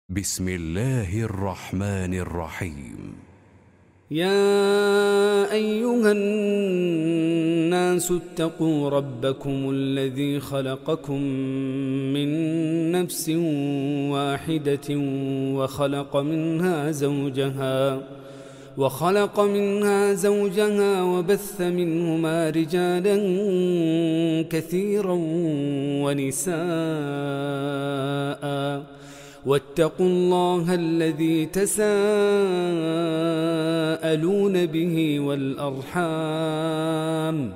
بسم الله الرحمن الرحيم. يا أيها الناس اتقوا ربكم الذي خلقكم من نفس واحدة وخلق منها زوجها وبث منهما رجالا كثيرا ونساء واتقوا الله الذي تساءلون به والأرحام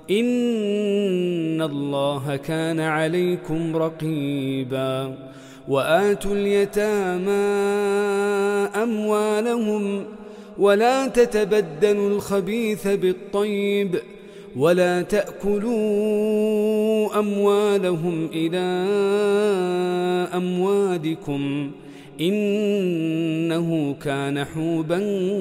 إن الله كان عليكم رقيبا. وآتوا اليتامى أموالهم ولا تتبدلوا الخبيث بالطيب ولا تأكلوا أموالهم إلى أموالكم إنه كان حوبا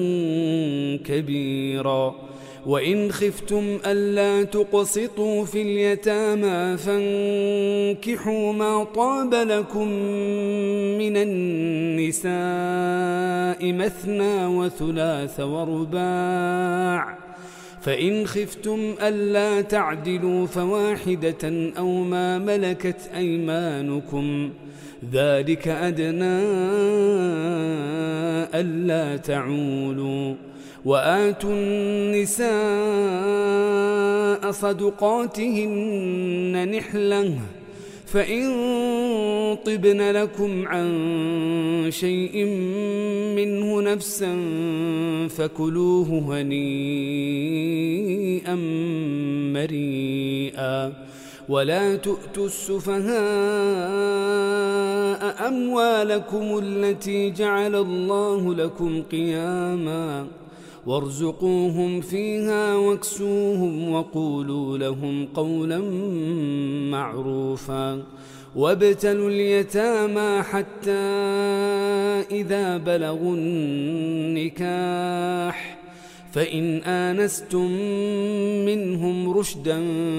كبيرا. وإن خفتم ألا تقسطوا في اليتامى فانكحوا ما طاب لكم من النساء مثنى وثلاث ورباع، فإن خفتم ألا تعدلوا فواحدة أو ما ملكت أيمانكم ذلك أدنى ألا تعولوا. وآتوا النساء صدقاتهن نحلة فإن طبن لكم عن شيء منه نفسا فكلوه هنيئا مريئا. ولا تؤتوا السفهاء أموالكم التي جعل الله لكم قياما وارزقوهم فيها واكسوهم وقولوا لهم قولا معروفا. وابتلوا اليتامى حتى إذا بلغوا النكاح فإن آنستم منهم رشدا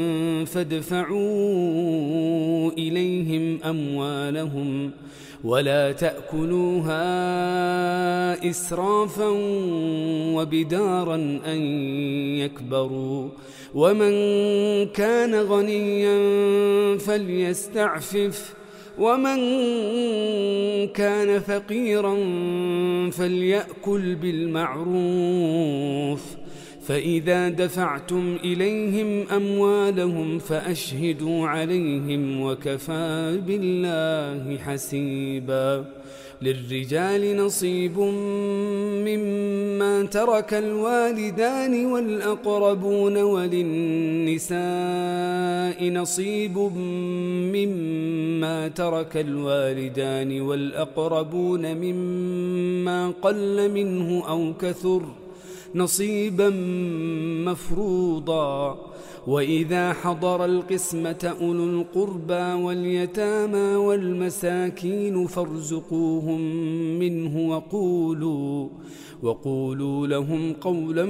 فادفعوا إليهم أموالهم ولا تأكلوها إسرافا وبدارا أن يكبروا. ومن كان غنيا فليستعفف ومن كان فقيرا فليأكل بالمعروف. فإذا دفعتم إليهم أموالهم فأشهدوا عليهم وكفى بالله حسيبا. للرجال نصيب مما ترك الوالدان والأقربون وللنساء نصيب مما ترك الوالدان والأقربون مما قل منه أو كثر نصيبا مفروضا. وإذا حضر القسمة أولو القربى واليتامى والمساكين فارزقوهم منه وقولوا لهم قولا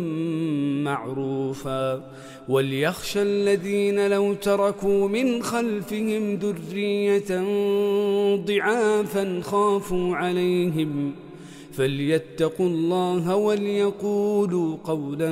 معروفا. وليخشى الذين لو تركوا من خلفهم ذرية ضعافا خافوا عليهم فليتقوا الله وليقولوا قولا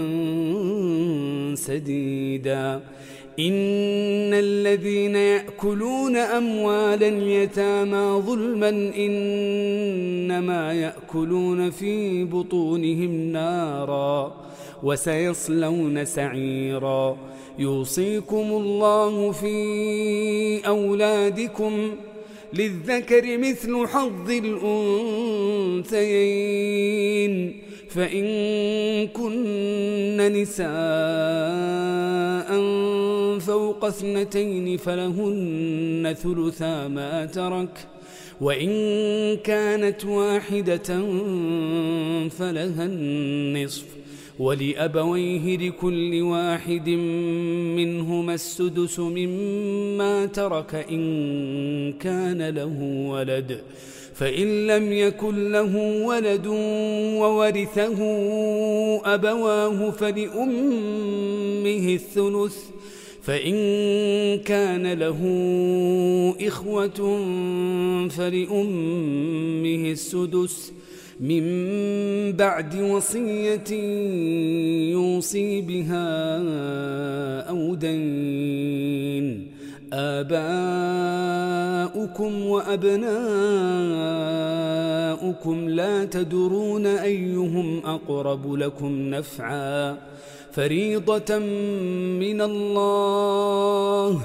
سديدا. إن الذين يأكلون أموال اليتامى ظلما إنما يأكلون في بطونهم نارا وسيصلون سعيرا. يوصيكم الله في أولادكم للذكر مثل حظ الأنثيين فإن كن نساء فوق 2 فلهن ثلثا ما ترك وإن كانت واحدة فلها النصف ولأبويه لكل واحد منهما السدس مما ترك إن كان له ولد فإن لم يكن له ولد وورثه أبواه فلأمه الثلث فإن كان له إخوة فلأمه السدس من بعد وصية يوصي بها أو دين. آباؤكم وأبناؤكم لا تدرون أيهم أقرب لكم نفعا فريضة من الله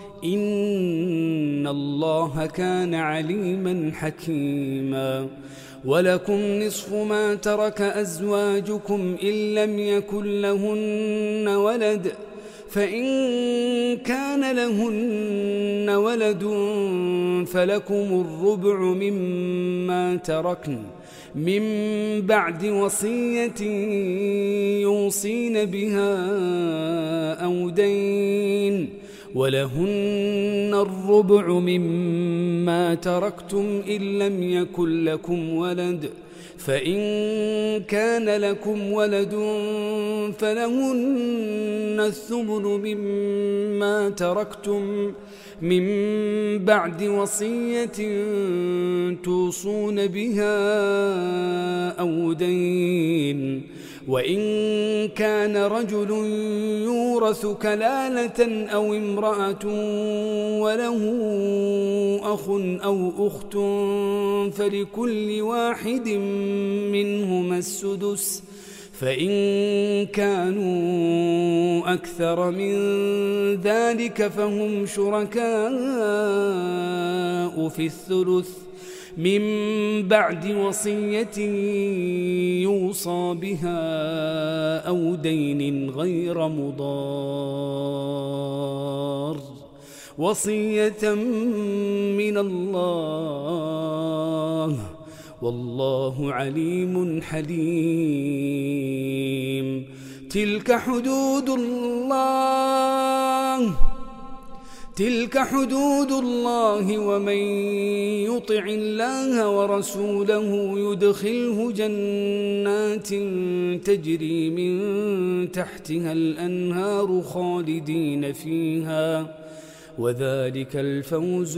إن الله كان عليما حكيما. ولكم نصف ما ترك أزواجكم إن لم يكن لهن ولد فإن كان لهن ولد فلكم الربع مما تركن من بعد وصية يوصين بها أو دين. ولهن الربع مما تركتم إن لم يكن لكم ولد فإن كان لكم ولد فلهن الثمن مما تركتم من بعد وصية توصون بها أو دين. وإن كان رجل يورث كلالة أو امرأة وله أخ أو أخت فلكل واحد منهما السدس فإن كانوا أكثر من ذلك فهم شركاء في الثلث من بعد وصية يوصى بها أو دين غير مضار وصية من الله والله عليم حليم. تلك حدود الله ومن يطع الله ورسوله يدخله جنات تجري من تحتها الأنهار خالدين فيها وذلك الفوز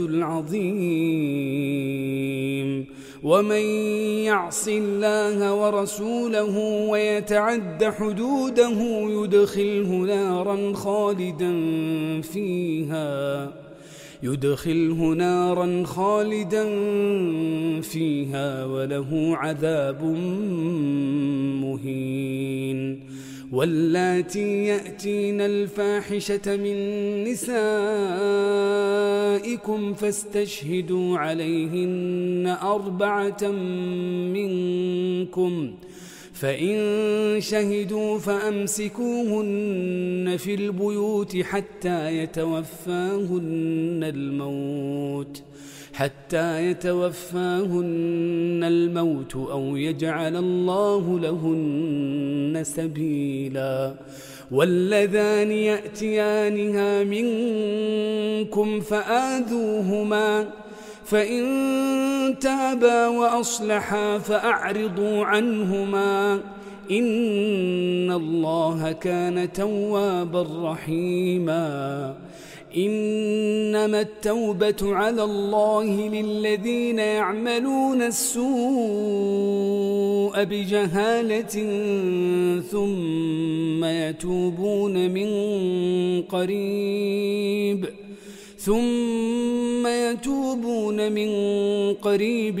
العظيم. ومن يعص الله ورسوله ويتعد حدوده يدخله نارا خالدا فيها وله عذاب مهين. واللاتي يأتين الفاحشة من نسائكم فاستشهدوا عليهن 4 منكم فإن شهدوا فأمسكوهن في البيوت حتى يتوفاهن الموت أو يجعل الله لهن سبيلا. واللذان يأتيانها منكم فآذوهما فإن تابا وأصلحا فأعرضوا عنهما إن الله كان توابا رحيما. إنما التوبة على الله للذين يعملون السوء بجهالة ثم يتوبون من قريب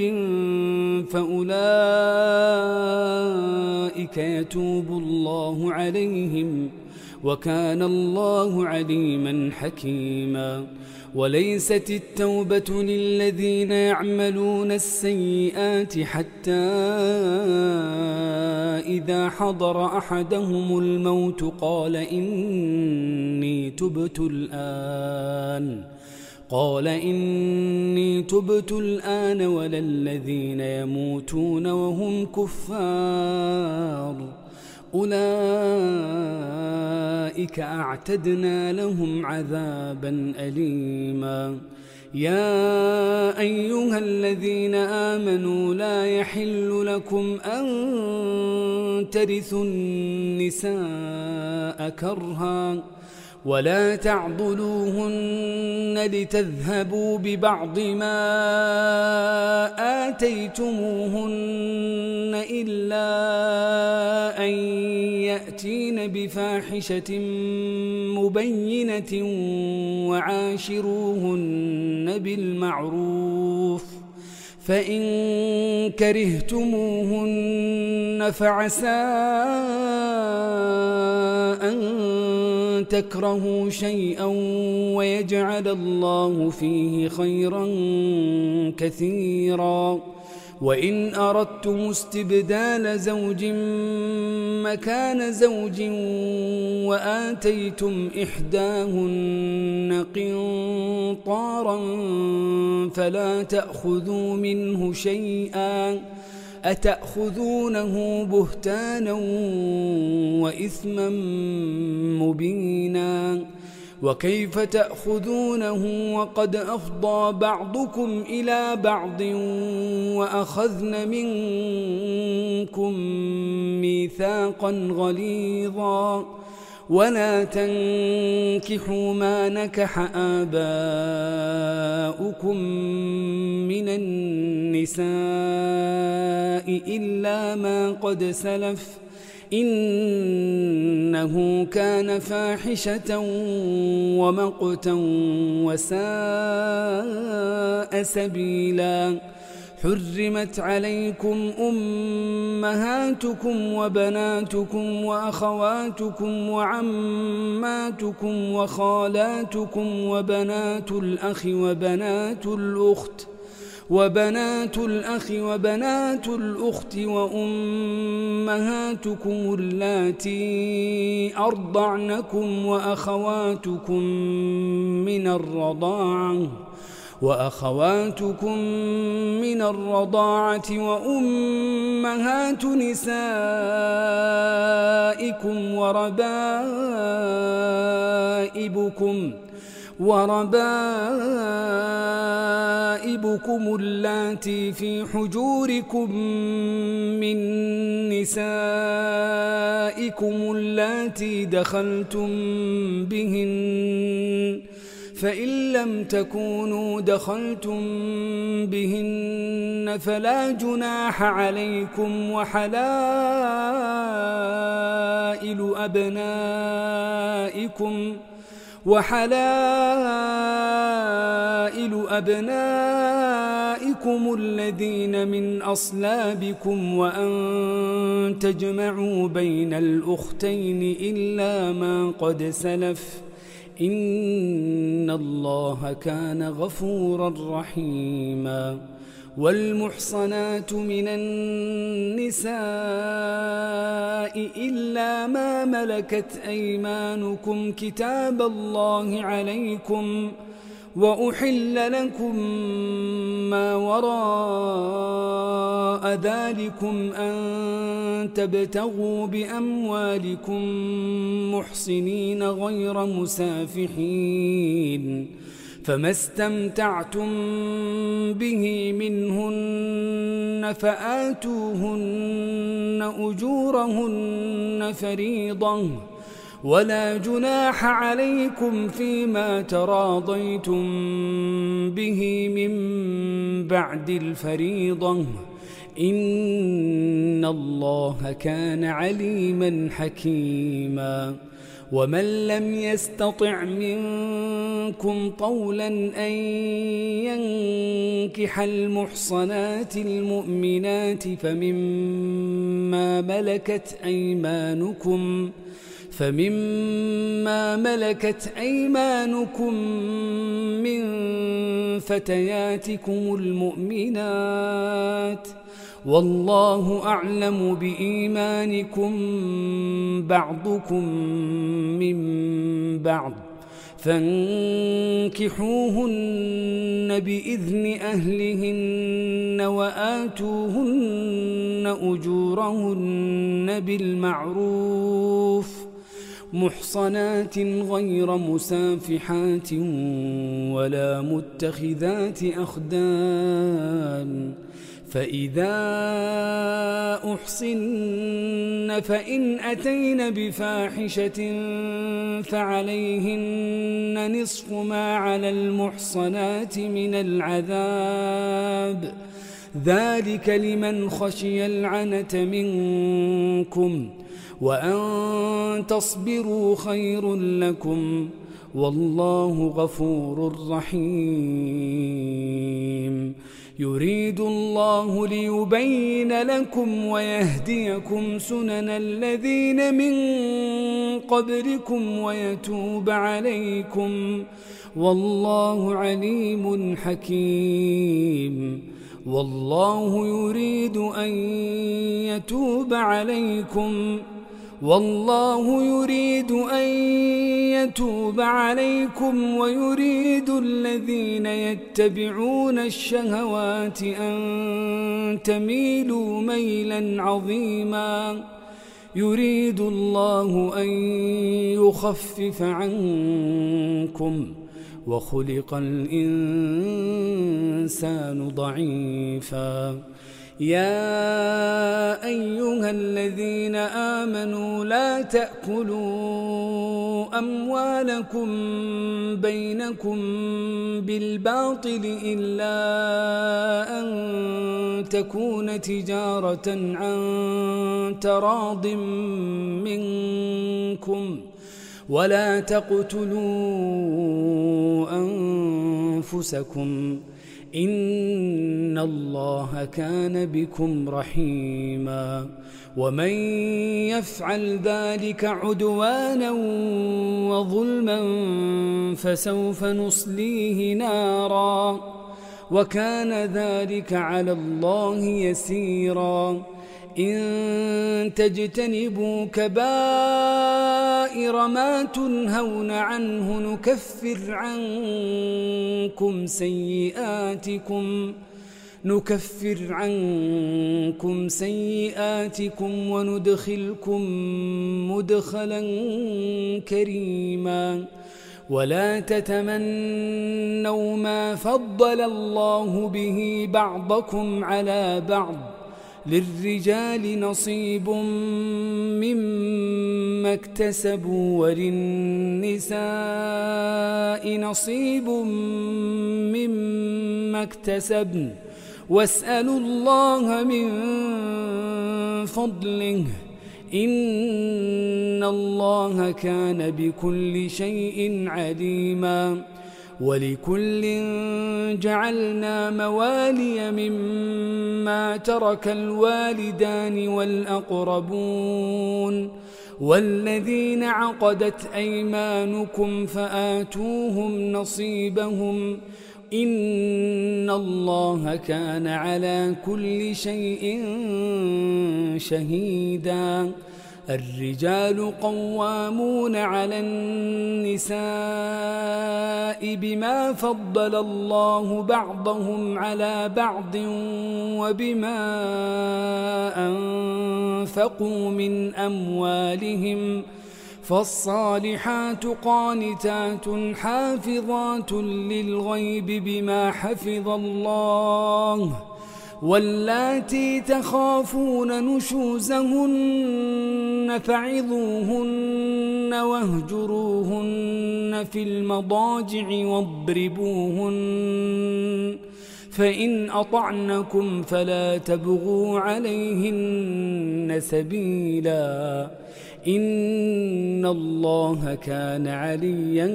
فأولئك يتوب الله عليهم وكان الله عليما حكيما. وليست التوبة للذين يعملون السيئات حتى إذا حضر أحدهم الموت قال إني تبت الآن ولا الذين يموتون وهم كفار أولئك أعتدنا لهم عذابا أليما. يا أيها الذين آمنوا لا يحل لكم أن ترثوا النساء كرها ولا تعضلوهن لتذهبوا ببعض ما آتيتموهن إلا أن يأتين بفاحشة مبينة وعاشروهن بالمعروف فإن كرهتموهن فعسى أن تكرهوا شيئا ويجعل الله فيه خيرا كثيرا وإن أردتم استبدال زوج مكان زوج وآتيتم إحداهن قنطارا فلا تأخذوا منه شيئا أتأخذونه بهتانا وإثما مبينا وكيف تأخذونه وقد أفضى بعضكم إلى بعض وأخذن منكم ميثاقا غليظا ولا تنكحوا ما نكح آباؤكم من النساء إلا ما قد سلف إنه كان فاحشة ومقتا وساء سبيلا حرمت عليكم أمهاتكم وبناتكم وأخواتكم وعماتكم وخالاتكم وبنات الأخ وبنات الأخت وأمهاتكم اللاتي أرضعنكم وأخواتكم من الرضاعة وأمهات نسائكم وربائبكم اللاتي في حجوركم من نسائكم اللاتي دخلتم بهن فإن لم تكونوا دخلتم بهن فلا جناح عليكم وحلائل أبنائكم الذين من أصلابكم وأن تجمعوا بين الأختين إلا ما قد سلف إن الله كان غفورا رحيما والمحصنات من النساء إلا ما ملكت أيمانكم كتاب الله عليكم وأحل لكم ما وراء ذلكم أن تبتغوا بأموالكم محصنين غير مسافحين فما استمتعتم به منهن فآتوهن أجورهن فريضة ولا جناح عليكم فيما تراضيتم به من بعد الفريضة إن الله كان عليما حكيما ومن لم يستطع منكم طولا أن ينكح المحصنات المؤمنات فمما ملكت أيمانكم من فتياتكم المؤمنات والله أعلم بإيمانكم بعضكم من بعض فانكحوهن بإذن أهلهن وآتوهن أجورهن بالمعروف محصنات غير مسافحات ولا متخذات أخدان، فإذا أحصن فإن أتين بفاحشة فعليهن نصف ما على المحصنات من العذاب، ذلك لمن خشي العنة منكم، وأن تصبروا خير لكم، والله غفور رحيم. يريد الله ليبين لكم ويهديكم سنن الذين من قبلكم ويتوب عليكم، والله عليم حكيم. والله يريد أن يتوب عليكم ويريد الذين يتبعون الشهوات أن تميلوا ميلا عظيما. يريد الله أن يخفف عنكم، وخلق الإنسان ضعيفا. يا أيها الذين آمنوا لا تأكلوا أموالكم بينكم بالباطل إلا أن تكون تجارة عن تراض منكم، ولا تقتلوا أنفسكم، إن الله كان بكم رحيما. ومن يفعل ذلك عدوانا وظلما فسوف نصليه نارا، وكان ذلك على الله يسيرا. إن تجتنبوا كبائر ما تنهون عنه نكفر عنكم سيئاتكم وندخلكم مدخلا كريما. ولا تتمنوا ما فضل الله به بعضكم على بعض، للرجال نصيب مما اكتسبوا وللنساء نصيب مما اكتسبن، واسألوا الله من فضله، إن الله كان بكل شيء عليما. ولكل جعلنا موالي مما ترك الوالدان والأقربون والذين عقدت أيمانكم فآتوهم نصيبهم، إن الله كان على كل شيء شهيدا. الرجال قوامون على النساء بما فضل الله بعضهم على بعض وبما أنفقوا من أموالهم، فالصالحات قانتات حافظات للغيب بما حفظ الله، واللاتي تخافون نشوزهن فعظوهن واهجروهن في المضاجع واضربوهن، فإن أطعنكم فلا تبغوا عليهن سبيلا، إن الله كان عليا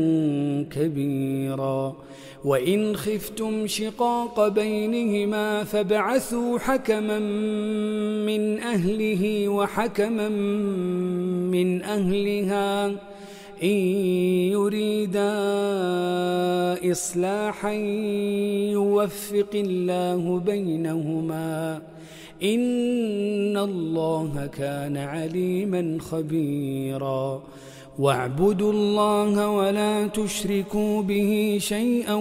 كبيرا. وإن خفتم شقاق بينهما فابعثوا حكما من أهله وحكما من أهلها إن يريدا إصلاحا يوفق الله بينهما، إن الله كان عليما خبيرا. واعبدوا الله ولا تشركوا به شيئا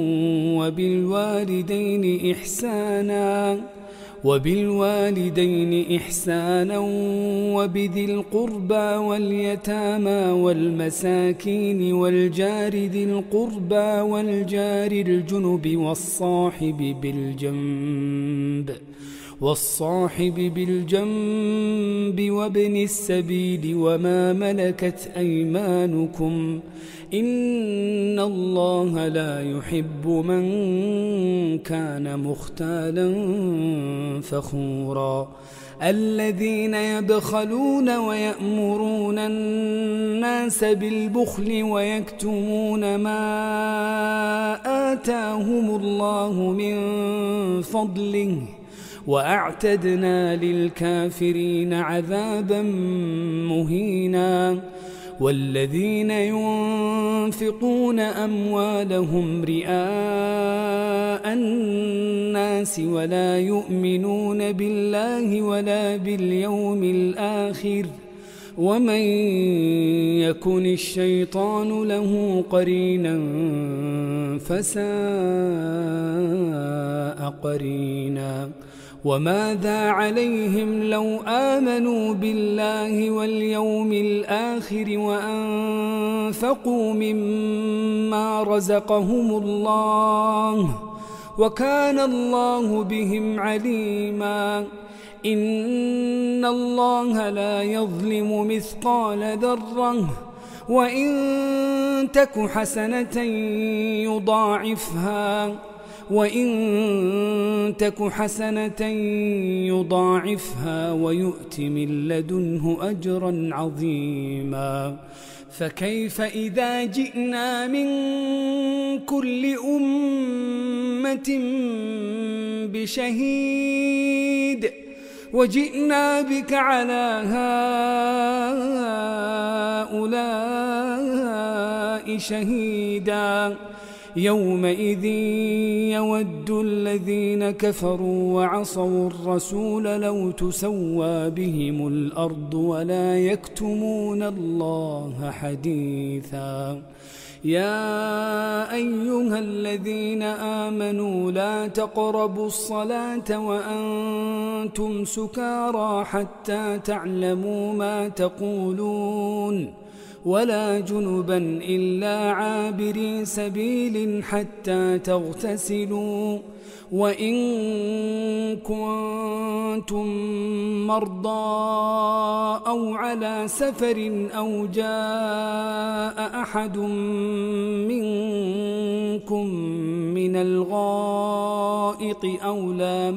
وبالوالدين إحسانا وبذي القربى واليتامى والمساكين والجار ذي القربى والجار الجنب والصاحب بالجنب وابن السبيل وما ملكت أيمانكم إن الله لا يحب من كان مختالا فخورا الذين يبخلون ويأمرون الناس بالبخل ويكتمون ما آتاهم الله من فضله وأعتدنا للكافرين عذابا مهينا والذين ينفقون أموالهم رئاء الناس ولا يؤمنون بالله ولا باليوم الآخر ومن يكن الشيطان له قرينا فساء قرينا وماذا عليهم لو آمنوا بالله واليوم الآخر وأنفقوا مما رزقهم الله وكان الله بهم عليما إن الله لا يظلم مثقال ذرة وإن تك حسنة يضاعفها ويؤت من لدنه أجرا عظيما فكيف إذا جئنا من كل أمة بشهيد وجئنا بك على هؤلاء شهيدا يومئذ يود الذين كفروا وعصوا الرسول لو تسوى بهم الأرض ولا يكتمون الله حديثا يا أيها الذين آمنوا لا تقربوا الصلاة وأنتم سكارى حتى تعلموا ما تقولون ولا جنبا إلا عابري سبيل حتى تغتسلوا وإن كنتم مرضى أو على سفر أو جاء أحد منكم من الغائط أو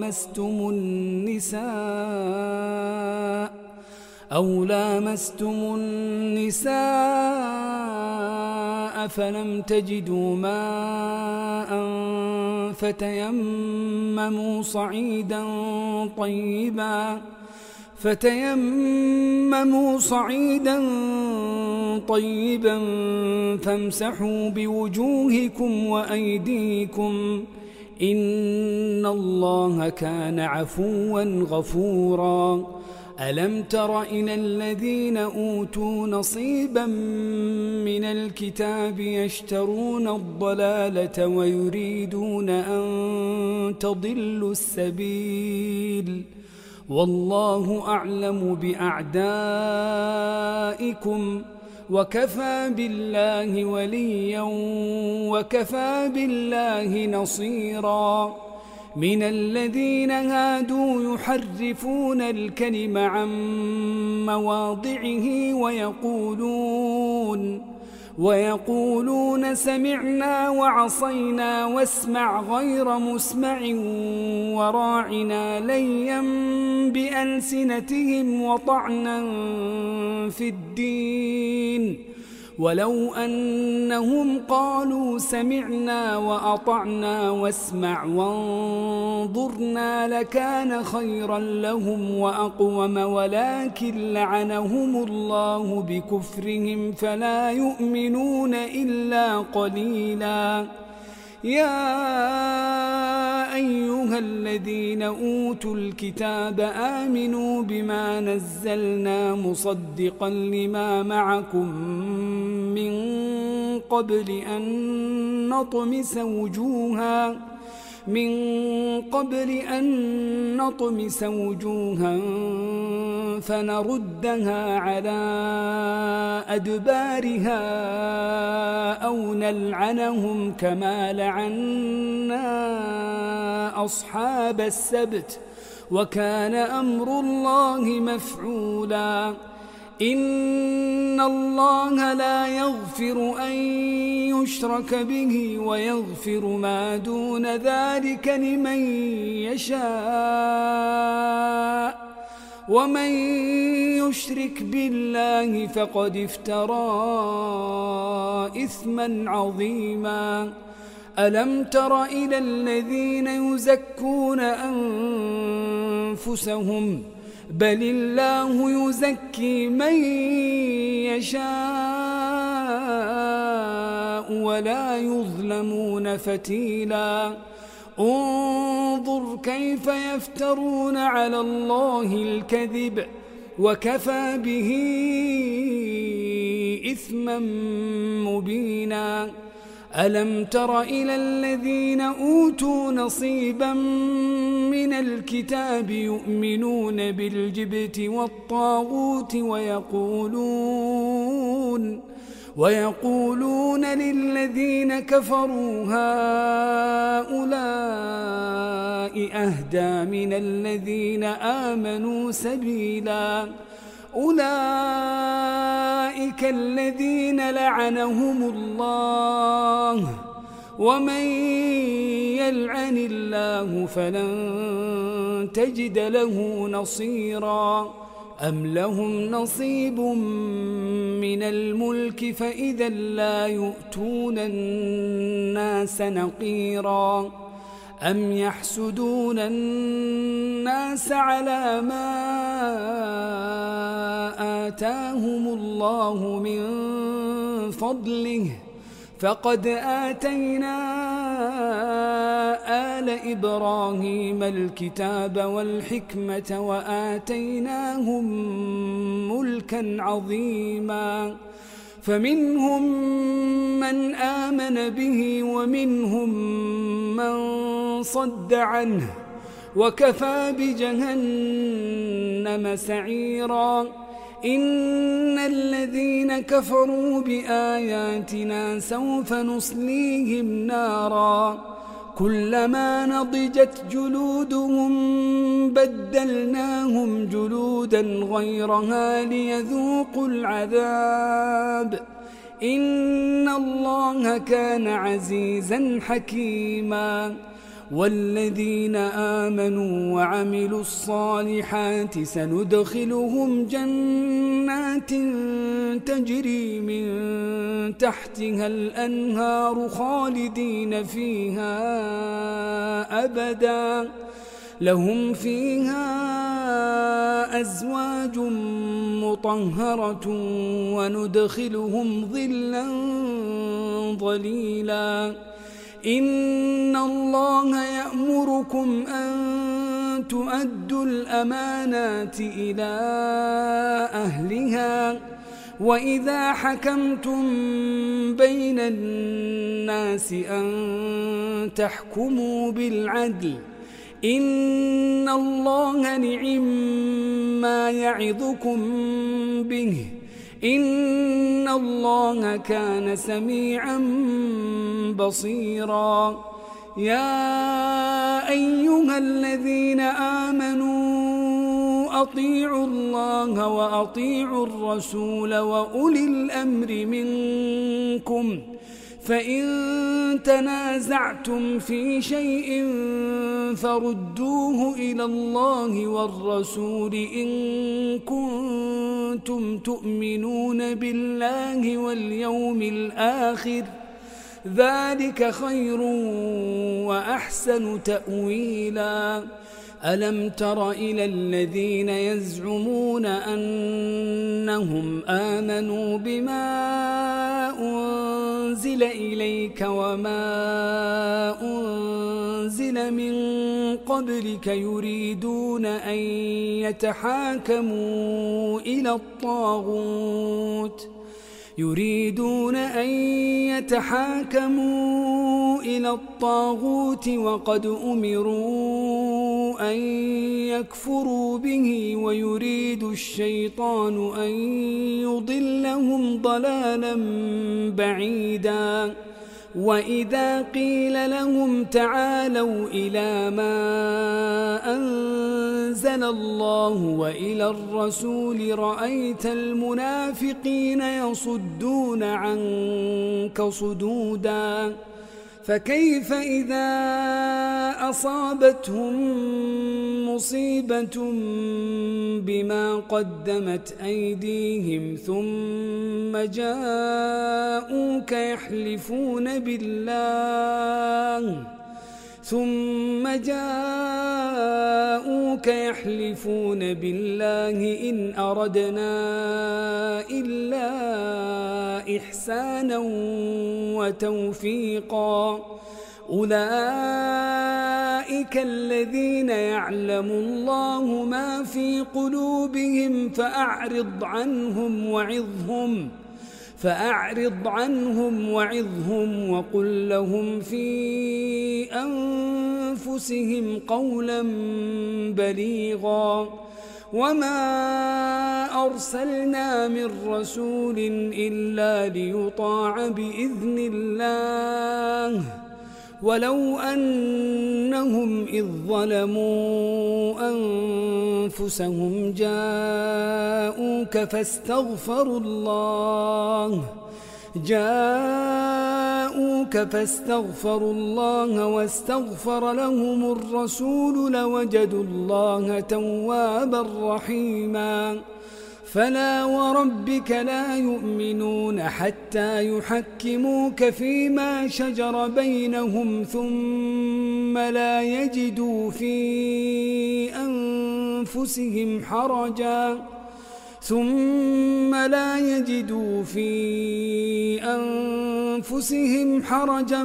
لامستم النساء فلم تجدوا ماء فتيمموا صعيدا طيبا فامسحوا بوجوهكم وأيديكم إن الله كان عفوا غفورا ألم تر إلى الذين أوتوا نصيبا من الكتاب يشترون الضلالة ويريدون أن تضلوا السبيل والله أعلم بأعدائكم وكفى بالله وليا وكفى بالله نصيرا من الذين هادوا يحرفون الكلم عن مواضعه ويقولون سمعنا وعصينا واسمع غير مسمع وراعنا ليا بألسنتهم وطعنا في الدين ولو أنهم قالوا سمعنا وأطعنا واسمع وانظرنا لكان خيرا لهم وأقوم ولكن لعنهم الله بكفرهم فلا يؤمنون إلا قليلا يا أيها الذين أوتوا الكتاب آمنوا بما نزلنا مصدقا لما معكم من قبل أن نطمس وجوها فنردها على أدبارها أو نلعنهم كما لعنا أصحاب السبت وكان أمر الله مفعولا إن الله لا يغفر أن يشرك به ويغفر ما دون ذلك لمن يشاء ومن يشرك بالله فقد افترى إثما عظيما ألم تر إلى الذين يزكون أنفسهم بل الله يزكي من يشاء ولا يظلمون فتيلا انظر كيف يفترون على الله الكذب وكفى به إثما مبينا ألم تر إلى الذين أوتوا نصيبا من الكتاب يؤمنون بالجبت والطاغوت ويقولون للذين كفروا هؤلاء أهدى من الذين آمنوا سبيلا أولئك الذين لعنهم الله ومن يلعن الله فلن تجد له نصيرا أم لهم نصيب من الملك فإذا لا يؤتون الناس نقيرا أم يحسدون الناس على ما آتاهم الله من فضله فقد آتينا آل إبراهيم الكتاب والحكمة وآتيناهم ملكا عظيما فمنهم من آمن به ومنهم من صد عنه وكفى بجهنم سعيرا إن الذين كفروا بآياتنا سوف نصليهم نارا كلما نضجت جلودهم بدلناهم جلودا غيرها ليذوقوا العذاب إن الله كان عزيزا حكيما والذين آمنوا وعملوا الصالحات سندخلهم جنات تجري من تحتها الأنهار خالدين فيها أبدا لهم فيها أزواج مطهرة وندخلهم ظلا ظليلا إن الله يأمركم أن تؤدوا الأمانات إلى أهلها وإذا حكمتم بين الناس أن تحكموا بالعدل إن الله نعم ما يعظكم به إن الله كان سميعا بصيرا يا أيها الذين آمنوا أطيعوا الله وأطيعوا الرسول وأولي الأمر منكم فإن تنازعتم في شيء فردوه إلى الله والرسول إن كنتم تؤمنون بالله واليوم الآخر ذلك خير وأحسن تأويلا ألم تر إلى الذين يزعمون أنهم آمنوا بما أنزل إليك وما أنزل من قبلك يريدون أن يتحاكموا إلى الطاغوت وقد أمروا أن يكفروا به ويريد الشيطان أن يضلهم ضلالا بعيدا وإذا قيل لهم تعالوا إلى ما أنزل الله وإلى الرسول رأيت المنافقين يصدون عنك صدودا فكيف إذا أصابتهم مصيبة بما قدمت أيديهم ثم جاءوك يحلفون بالله إن أردنا إلا إحسانا وتوفيقا أولئك الذين يعلم الله ما في قلوبهم فأعرض عنهم وعظهم وقل لهم في أنفسهم قولا بليغا وما أرسلنا من رسول إلا ليطاع بإذن الله ولو أنهم إذ ظلموا أنفسهم جاءوك فاستغفروا الله واستغفر لهم الرسول لوجدوا الله توابا رحيما فلا وربك لا يؤمنون حتى يحكموك فيما شجر بينهم ثم لا يجدوا في أنفسهم حرجا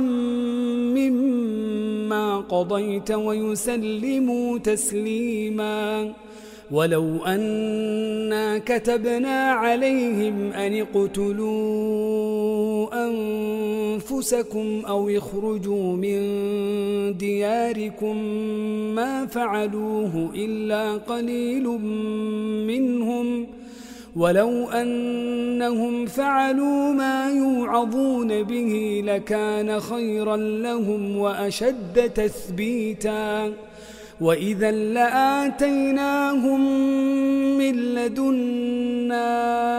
مما قضيت ويسلموا تسليما ولو أنا كتبنا عليهم أن اقتلوا أنفسكم أو اخرجوا من دياركم ما فعلوه إلا قليل منهم ولو أنهم فعلوا ما يوعظون به لكان خيرا لهم وأشد تثبيتا وإذا لآتيناهم من لدنا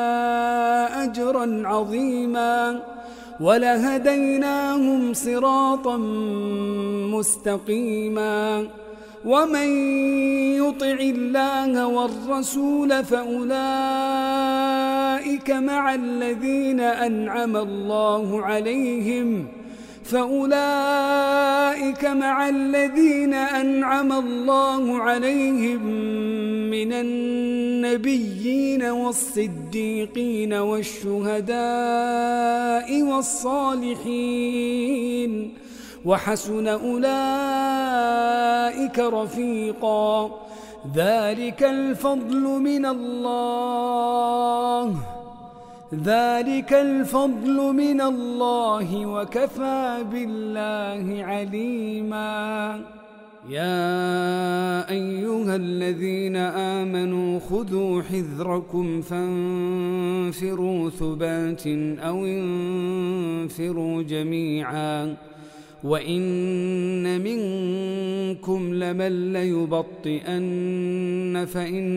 أجرا عظيما ولهديناهم صراطا مستقيما ومن يطع الله والرسول فأولئك مع الذين أنعم الله عليهم من النبيين والصديقين والشهداء والصالحين وحسن أولئك رفيقا ذلك الفضل من الله وكفى بالله عليما يا أيها الذين آمنوا خذوا حذركم فانفروا ثبات أو انفروا جميعا وإن منكم لمن ليبطئن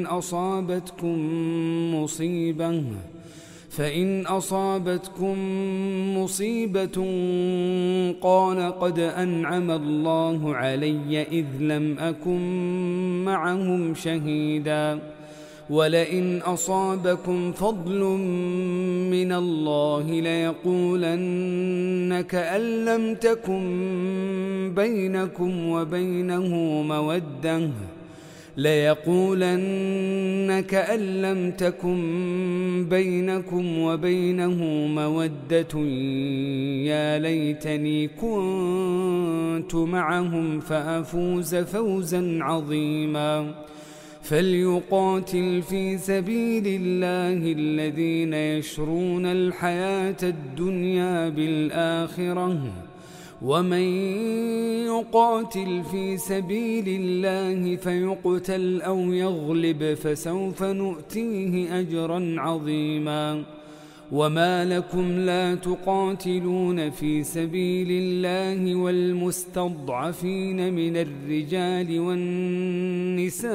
فإن أصابتكم مصيبة قال قد أنعم الله علي إذ لم أكن معهم شهيدا ولئن أصابكم فضل من الله ليقولن كأن لم تكن بينكم وبينه مودة ليقولن كأن لم تكن بينكم وبينه مودة يا ليتني كنت معهم فأفوز فوزا عظيما. فليقاتل في سبيل الله الذين يشرون الحياة الدنيا بالآخرة، ومن يقاتل في سبيل الله فيقتل أو يغلب فسوف نؤتيه أجرا عظيما. وما لكم لا تقاتلون في سبيل الله والمستضعفين من الرجال والنساء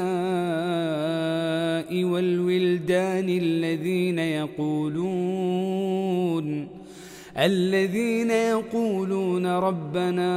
والولدان الذين يقولون ربنا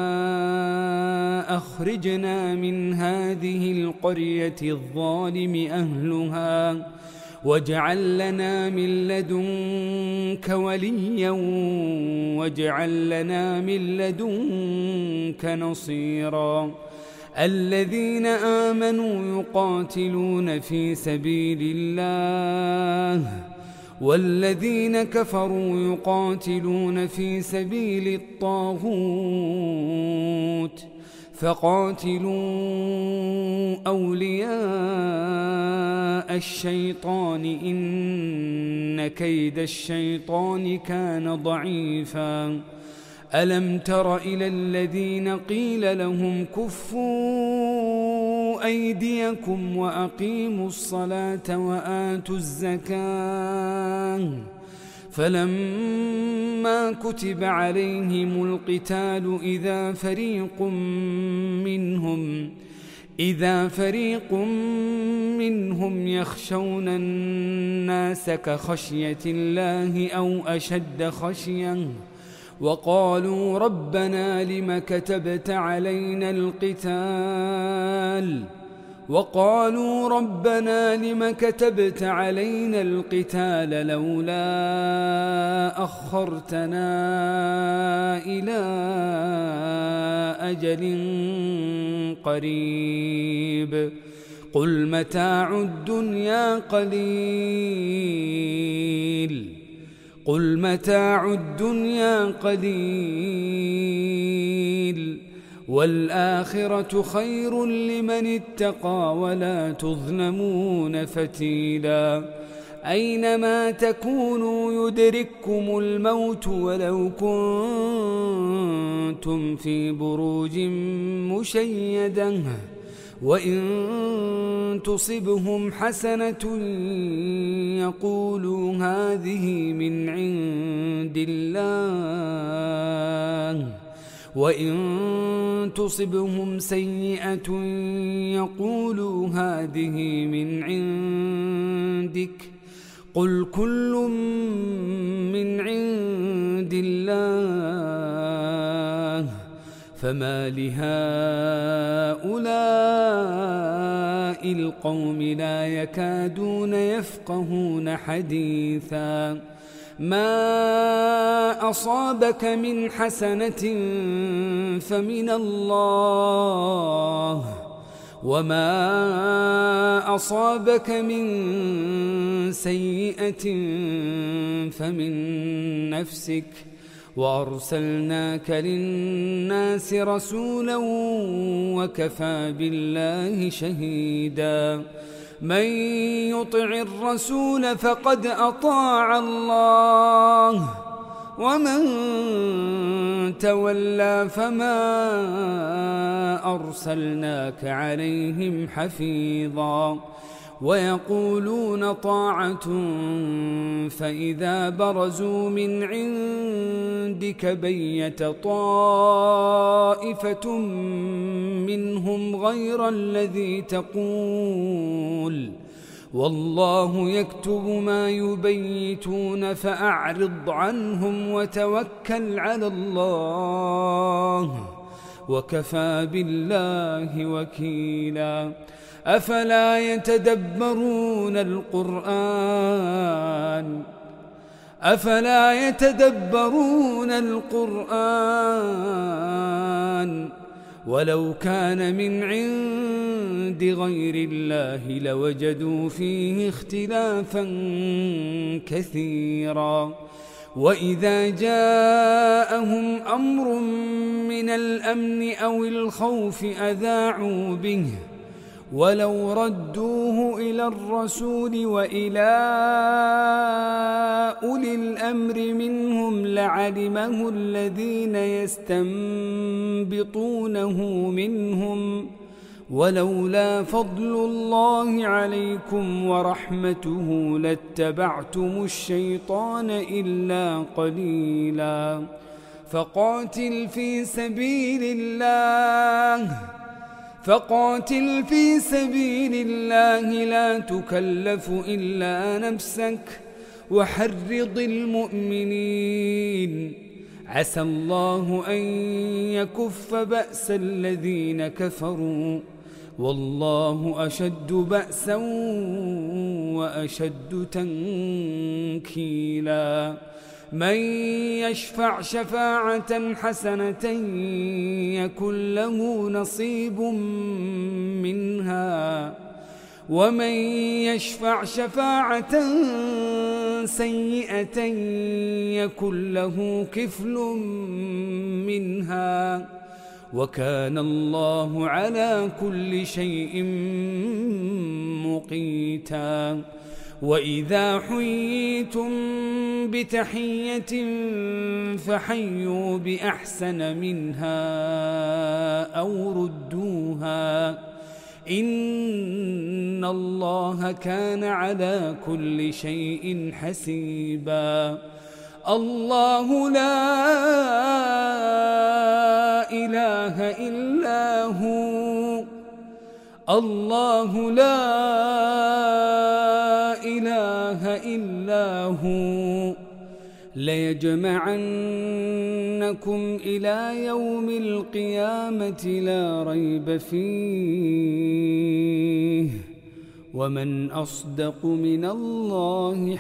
أخرجنا من هذه القرية الظالم أهلها واجعل لنا من لدنك وليا واجعل لنا من لدنك نصيرا. الذين آمنوا يقاتلون في سبيل الله والذين كفروا يقاتلون في سبيل الطاغوت فقاتلوا أولياء الشيطان إن كيد الشيطان كان ضعيفا. ألم تر إلى الذين قيل لهم كفوا أيديكم وأقيموا الصلاة وآتوا الزكاة فلما كتب عليهم القتال إذا فريق منهم يخشون الناس كخشية الله أو أشد خشية وقالوا ربنا لم كتبت علينا القتال لولا أخرتنا إلى أجل قريب قل متاع الدنيا قليل والآخرة خير لمن اتقى ولا تظلمون فتيلا. أينما تكونوا يدرككم الموت ولو كنتم في بروج مشيدة وإن تصبهم حسنة يقولوا هذه من عند الله وإن تصبهم سيئة يقولوا هذه من عندك قل كل من عند الله فما لهؤلاء القوم لا يكادون يفقهون حديثا. ما أصابك من حسنة فمن الله وما أصابك من سيئة فمن نفسك وأرسلناك للناس رسولا وكفى بالله شهيدا. من يطع الرسول فقد أطاع الله ومن تولى فما أرسلناك عليهم حفيظا. ويقولون طاعة فإذا برزوا من عندك بيت طائفة منهم غير الذي تقول والله يكتب ما يبيتون فأعرض عنهم وتوكل على الله وكفى بالله وكيلا. أفلا يتدبرون القرآن ولو كان من عند غير الله لوجدوا فيه اختلافا كثيرا. وإذا جاءهم أمر من الأمن أو الخوف أذاعوا به ولو ردوه إلى الرسول وإلى أولي الأمر منهم لعلمه الذين يستنبطونه منهم ولولا فضل الله عليكم ورحمته لاتبعتم الشيطان إلا قليلا. فقاتل في سبيل الله لا تكلف إلا نفسك وحرض المؤمنين عسى الله أن يكف بأس الذين كفروا والله أشد بأسا وأشد تنكيلا. من يشفع شفاعة حسنة يكن له نصيب منها ومن يشفع شفاعة سيئة يكن له كفل منها وكان الله على كل شيء مقيتا. وإذا حييتم بتحية فحيوا بأحسن منها أو ردوها إن الله كان على كل شيء حسيبا. الله لا إله إلا هو الله لا إله إلا هو ليجمعنكم إلى يوم القيامة لا ريب فيه ومن أصدق من الله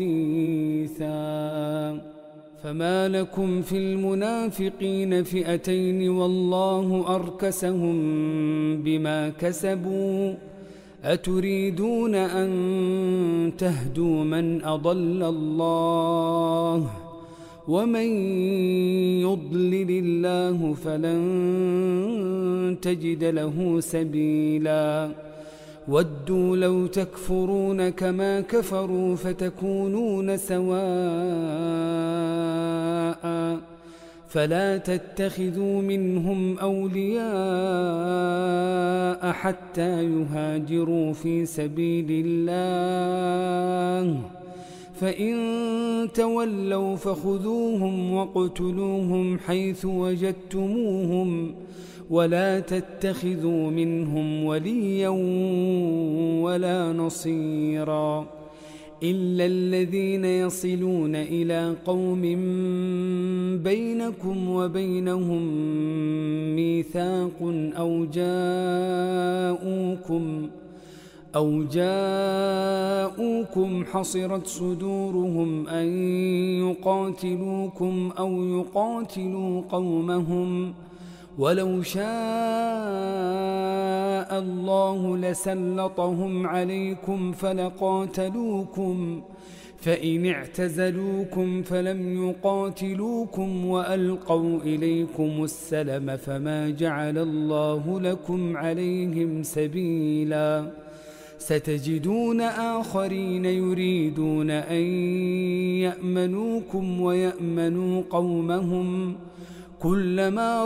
حديثا. فما لكم في المنافقين فئتين والله أركسهم بما كسبوا أتريدون أن تهدوا من أضل الله ومن يضلل الله فلن تجد له سبيلا. ودوا لو تكفرون كما كفروا فتكونون سواء فلا تتخذوا منهم أولياء حتى يهاجروا في سبيل الله فإن تولوا فخذوهم واقتلوهم حيث وجدتموهم ولا تتخذوا منهم وليا ولا نصيرا إلا الذين يصلون إلى قوم بينكم وبينهم ميثاق أو جاءوكم حصرت صدورهم أن يقاتلوكم أو يقاتلوا قومهم ولو شاء الله لسلطهم عليكم فلقاتلوكم فإن اعتزلوكم فلم يقاتلوكم وألقوا إليكم السلم فما جعل الله لكم عليهم سبيلا. ستجدون آخرين يريدون أن يأمنوكم ويأمنوا قومهم كلما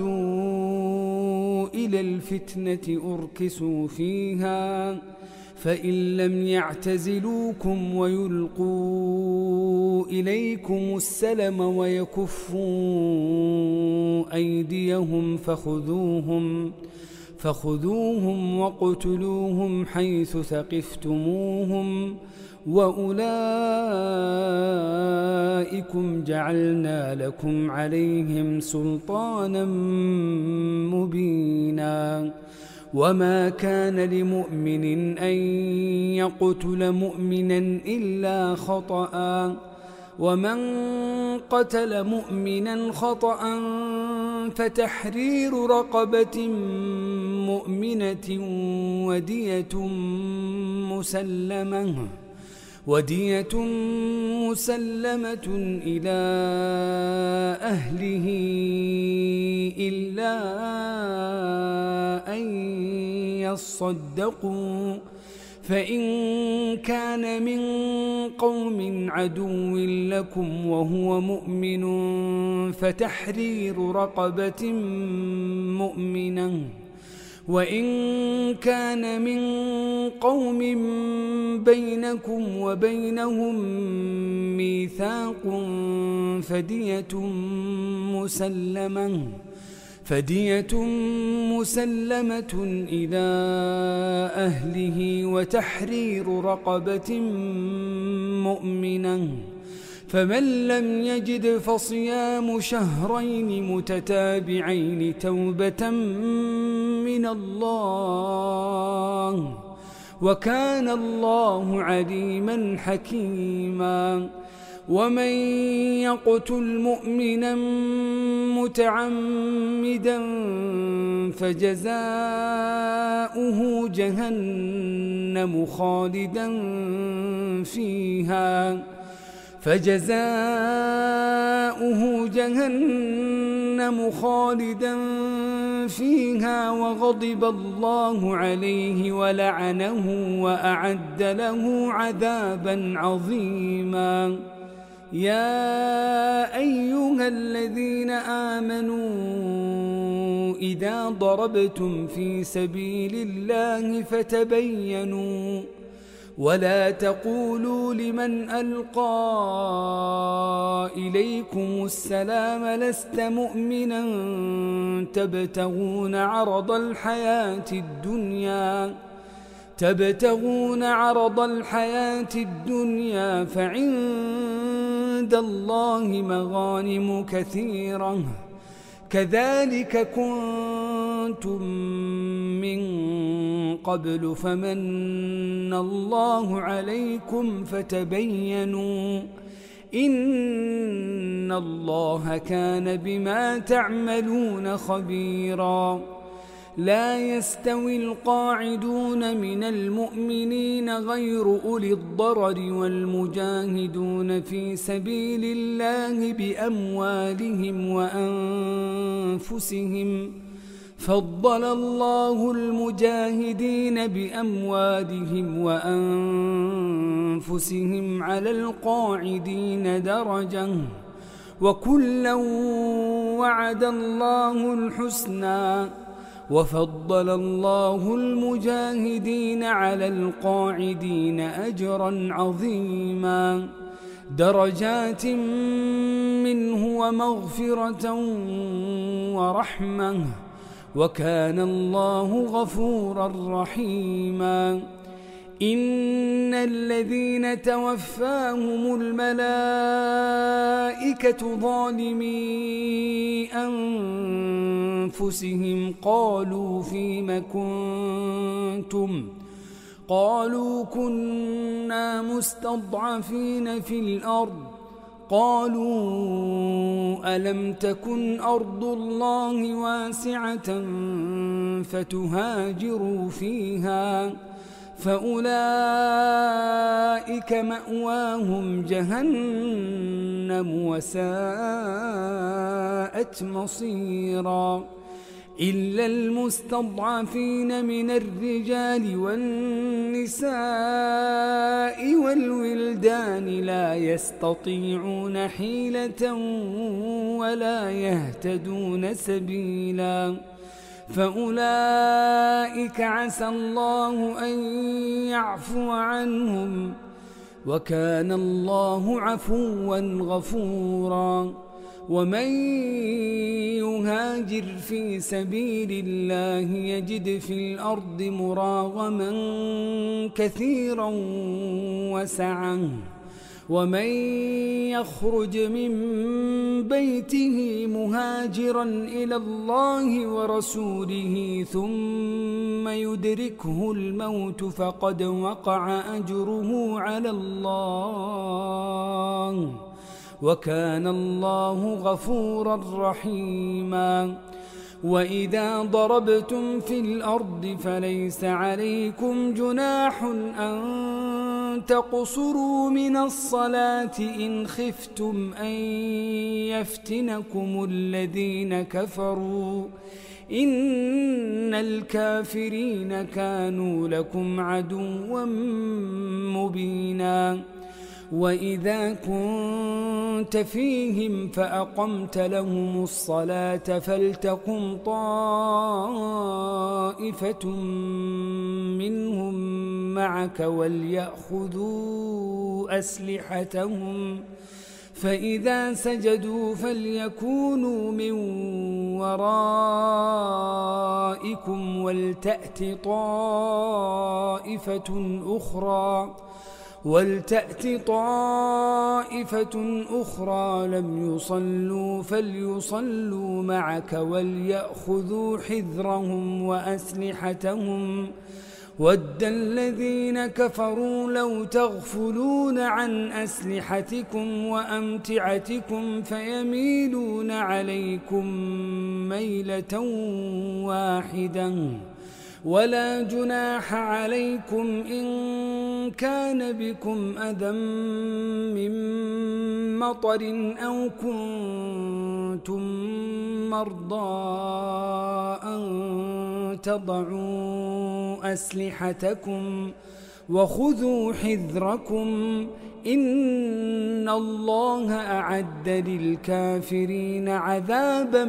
ردوا إلى الفتنة أركسوا فيها فإن لم يعتزلوكم ويلقوا إليكم السلم ويكفوا أيديهم فخذوهم واقتلوهم حيث ثقفتموهم وأولئكم جعلنا لكم عليهم سلطانا مبينا. وما كان لمؤمن أن يقتل مؤمنا إلا خطأ ومن قتل مؤمنا خطأ فتحرير رقبة مؤمنة ودية مسلمة إلى أهله إلا أن يصدقوا، فإن كان من قوم عدو لكم وهو مؤمن فتحرير رقبة مؤمنة، وإن كان من قوم بينكم وبينهم ميثاق فدية مسلمة إلى أهله وتحرير رقبة مؤمنة، فمن لم يجد فصيام شهرين متتابعين توبة من الله، وكان الله عليما حكيما. ومن يقتل مؤمنا متعمدا فجزاؤه جهنم خالدا فيها وغضب الله عليه ولعنه وأعد له عذابا عظيما. يا أيها الذين آمنوا إذا ضربتم في سبيل الله فتبينوا ولا تقولوا لمن ألقى إليكم السلام لست مؤمنا تبتغون عرض الحياة الدنيا فعند الله مغانم كثيرة كذلك كنتم من قبل فمن الله عليكم فتبينوا إن الله كان بما تعملون خبيرا. لا يستوي القاعدون من المؤمنين غير أولي الضرر والمجاهدون في سبيل الله بأموالهم وأنفسهم، فضل الله المجاهدين بأموالهم وأنفسهم على القاعدين درجة، وكلا وعد الله الحسنى، وفضل الله المجاهدين على القاعدين أجرا عظيما، درجات منه ومغفرة ورحمة، وكان الله غفورا رحيما. إن الذين توفاهم الملائكة ظالمي أنفسهم قالوا فيم كنتم؟ قالوا كنا مستضعفين في الأرض. قالوا ألم تكن أرض الله واسعة فتهاجروا فيها فأولئك مأواهم جهنم وساءت مصيرا. إلا المستضعفين من الرجال والنساء والولدان لا يستطيعون حيلة ولا يهتدون سبيلا، فأولئك عسى الله أن يعفو عنهم، وكان الله عفوا غفورا. ومن يهاجر في سبيل الله يجد في الأرض مراغما كثيرا وسعا، ومن يخرج من بيته مهاجرا إلى الله ورسوله ثم يدركه الموت فقد وقع أجره على الله، وكان الله غفورا رحيما. وإذا ضربتم في الأرض فليس عليكم جناح أن تقصروا من الصلاة إن خفتم أن يفتنكم الذين كفروا إن الكافرين كانوا لكم عدوا مبينا. وإذا كنت فيهم فأقمت لهم الصلاة فلتقم طائفة منهم معك وليأخذوا أسلحتهم فإذا سجدوا فليكونوا من ورائكم ولتأت طائفة أخرى لم يصلوا فليصلوا معك وليأخذوا حذرهم وأسلحتهم ود الذين كفروا لو تغفلون عن أسلحتكم وأمتعتكم فيميلون عليكم ميلة واحدة. ولا جناح عليكم إن كان بكم أذى من مطر أو كنتم مرضى أن تضعوا أسلحتكم وخذوا حذركم إن الله أعد للكافرين عذابا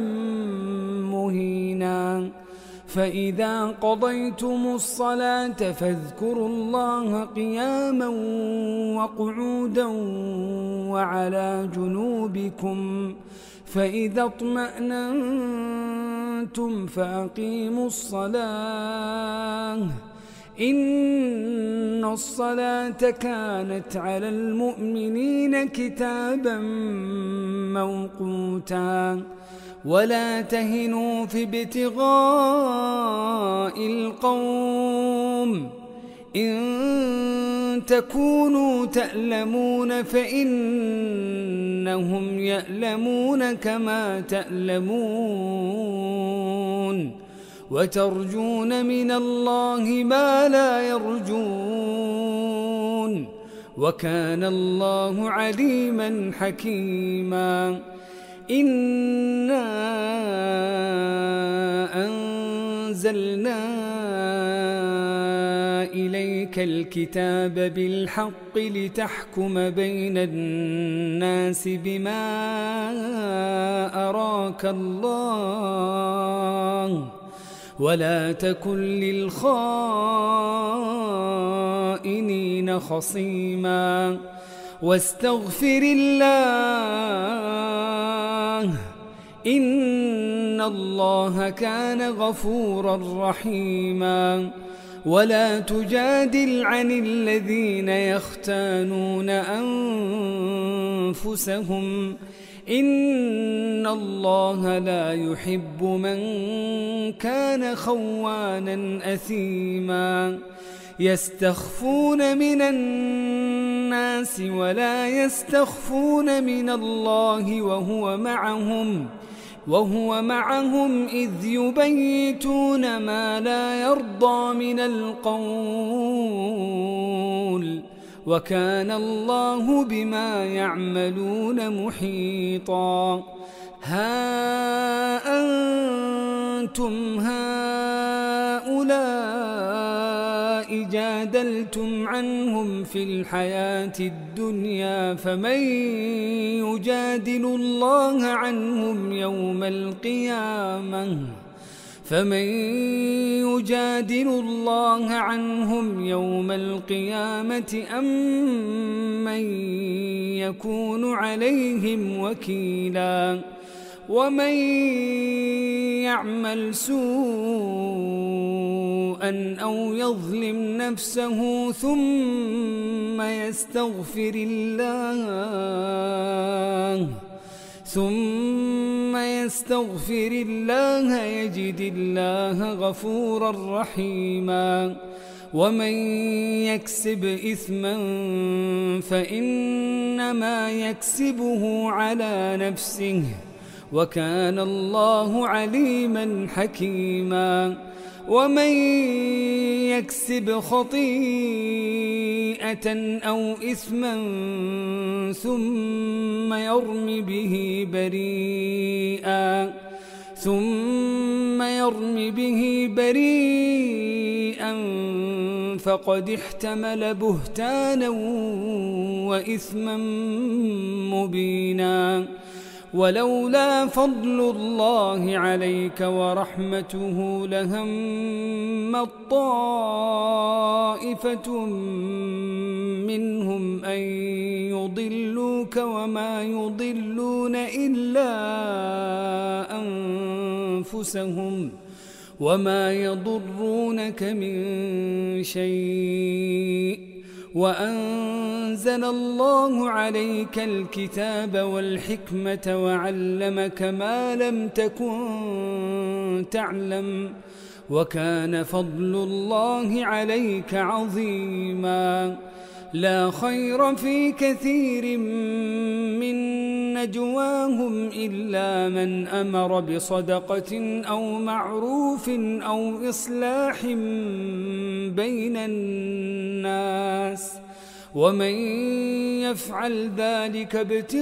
مهينا. فإذا قضيتم الصلاة فاذكروا الله قياما وقعودا وعلى جنوبكم فإذا اطمأننتم فأقيموا الصلاة إن الصلاة كانت على المؤمنين كتابا موقوتا. ولا تهنوا في ابتغاء القوم إن تكونوا تألمون فإنهم يألمون كما تألمون وترجون من الله ما لا يرجون وكان الله عليما حكيما. إنا أنزلنا إليك الكتاب بالحق لتحكم بين الناس بما أراك الله ولا تكن للخائنين خصيما. واستغفر الله إن الله كان غفورا رحيما. ولا تجادل عن الذين يختانون أنفسهم إن الله لا يحب من كان خوانا أثيما. يستخفون من الناس ولا يستخفون من الله وهو معهم إذ يبيتون ما لا يرضى من القول وكان الله بما يعملون محيطا. ها أنتم هؤلاء جادلتم عنهم في الحياة الدنيا فمن يجادل الله عنهم يوم القيامة أم من يكون عليهم وكيلا. ومن يعمل سوءا أو يظلم نفسه ثم يستغفر الله يجد الله غفورا رحيما. ومن يكسب إثما فإنما يكسبه على نفسه وكان الله عليما حكيما ومن يكسب خطيئة أو إثما ثم يرم به بريئا فقد احتمل بهتانا وإثما مبينا ولولا فضل الله عليك ورحمته لهمت طائفة منهم أن يضلوك وما يضلون إلا أنفسهم وما يضرونك من شيء وأنزل الله عليك الكتاب والحكمة وعلمك ما لم تكن تعلم وكان فضل الله عليك عظيما لا خير في كثير من نجواهم إلا من أمر بصدقة أو معروف أو إصلاح بين الناس ومن يفعل ذلك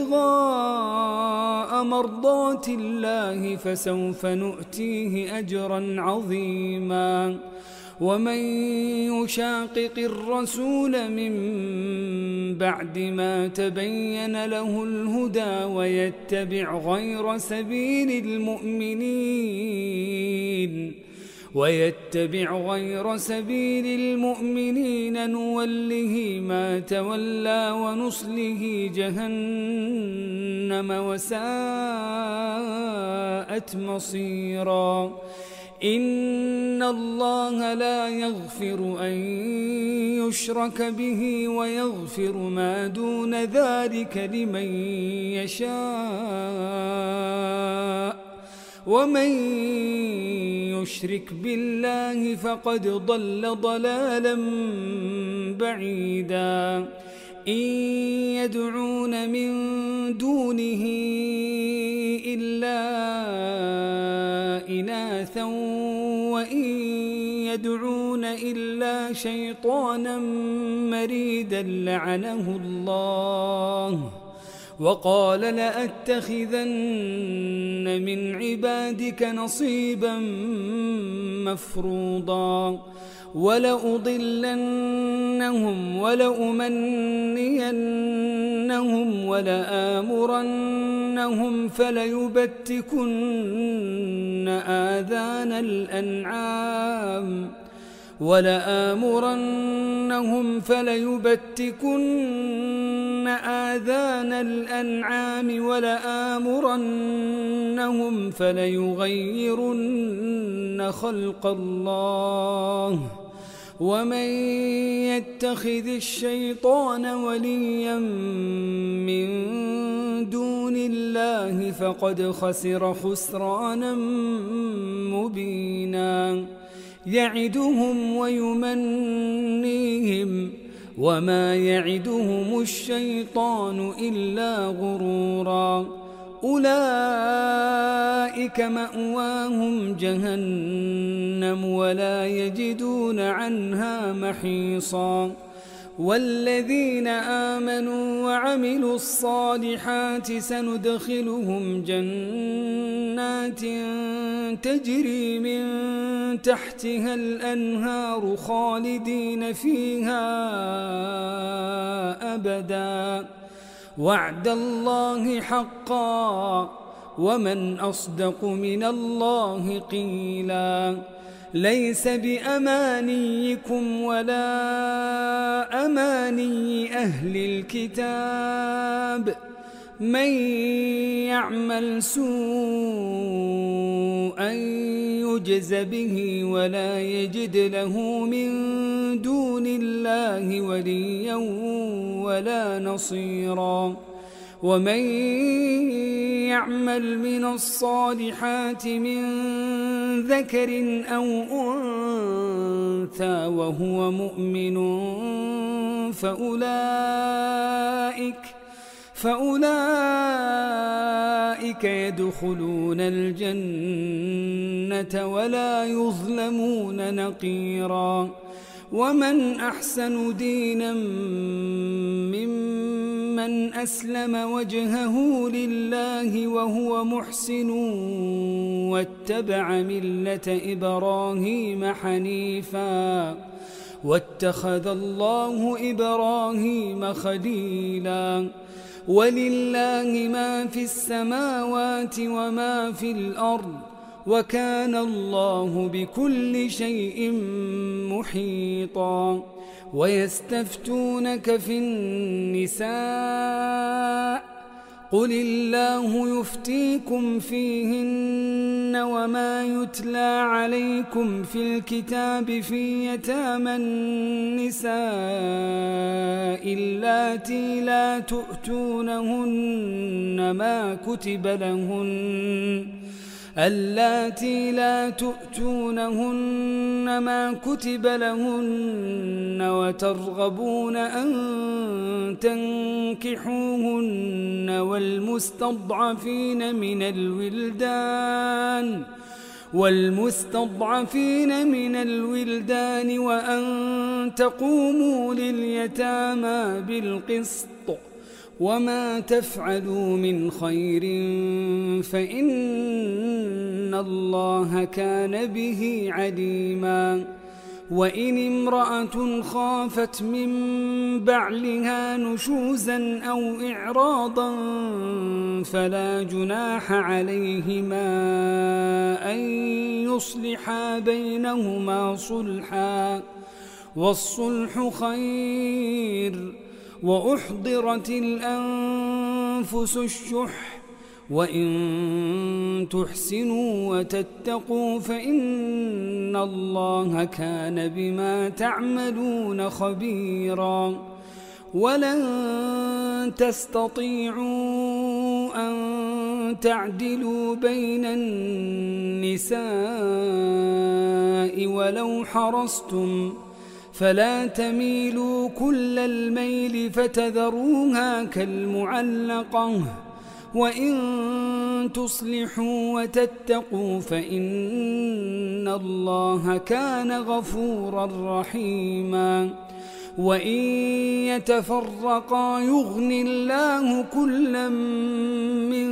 ابتغاء مرضات الله فسوف نؤتيه أجرا عظيما ومن يشاقق الرسول من بعد ما تبين له الهدى ويتبع غير سبيل المؤمنين نوله ما تولى ونصله جهنم وساءت مصيرا إن الله لا يغفر أن يشرك به ويغفر ما دون ذلك لمن يشاء ومن يشرك بالله فقد ضل ضلالا بعيدا إن يدعون من دونه إلا إناثا وإن يدعون إلا شيطانا مريدا لعنه الله وقال لأتخذن من عبادك نصيبا مفروضا ولأضلنهم ولأمنينهم ولآمرنهم فليبتكن آذان الأنعام ولآمرنهم فليغيرن خلق الله ومن يتخذ الشيطان وليا من دون الله فقد خسر خسرانا مبينا يعدهم ويمنيهم وما يعدهم الشيطان إلا غرورا أولئك مأواهم جهنم ولا يجدون عنها محيصا والذين آمنوا وعملوا الصالحات سندخلهم جنات تجري من تحتها الأنهار خالدين فيها أبدا وعد الله حقا ومن أصدق من الله قيلا ليس بأمانيكم ولا أماني أهل الكتاب من يعمل سوءا يجز به ولا يجد له من دون الله وليا ولا نصيرا ومن يعمل من الصالحات من ذكر أو أنثى وهو مؤمن فأولئك يدخلون الجنة ولا يظلمون نقيرا. ومن أحسن دينا ممن أسلم وجهه لله وهو محسن واتبع ملة إبراهيم حنيفا واتخذ الله إبراهيم خليلا. ولله ما في السماوات وما في الأرض وكان الله بكل شيء محيطا. ويستفتونك في النساء قل الله يفتيكم فيهن وما يتلى عليكم في الكتاب في يتامى النساء اللاتي لا تؤتونهن ما كتب لهن وترغبون أن تنكحوهن والمستضعفين من الولدان وأن تقوموا لليتامى بالقسط. وما تفعلوا من خير فإن الله كان به عليما. وإن امرأة خافت من بعلها نشوزا أو إعراضا فلا جناح عليهما أن يصلحا بينهما صلحا والصلح خير. وأحضرت الأنفس الشح وإن تحسنوا وتتقوا فإن الله كان بما تعملون خبيرا. ولن تستطيعوا أن تعدلوا بين النساء ولو حرصتم فلا تميلوا كل الميل فتذروها كالمعلقة. وإن تصلحوا وتتقوا فإن الله كان غفورا رحيما. وإن يتفرقا يغن الله كلا من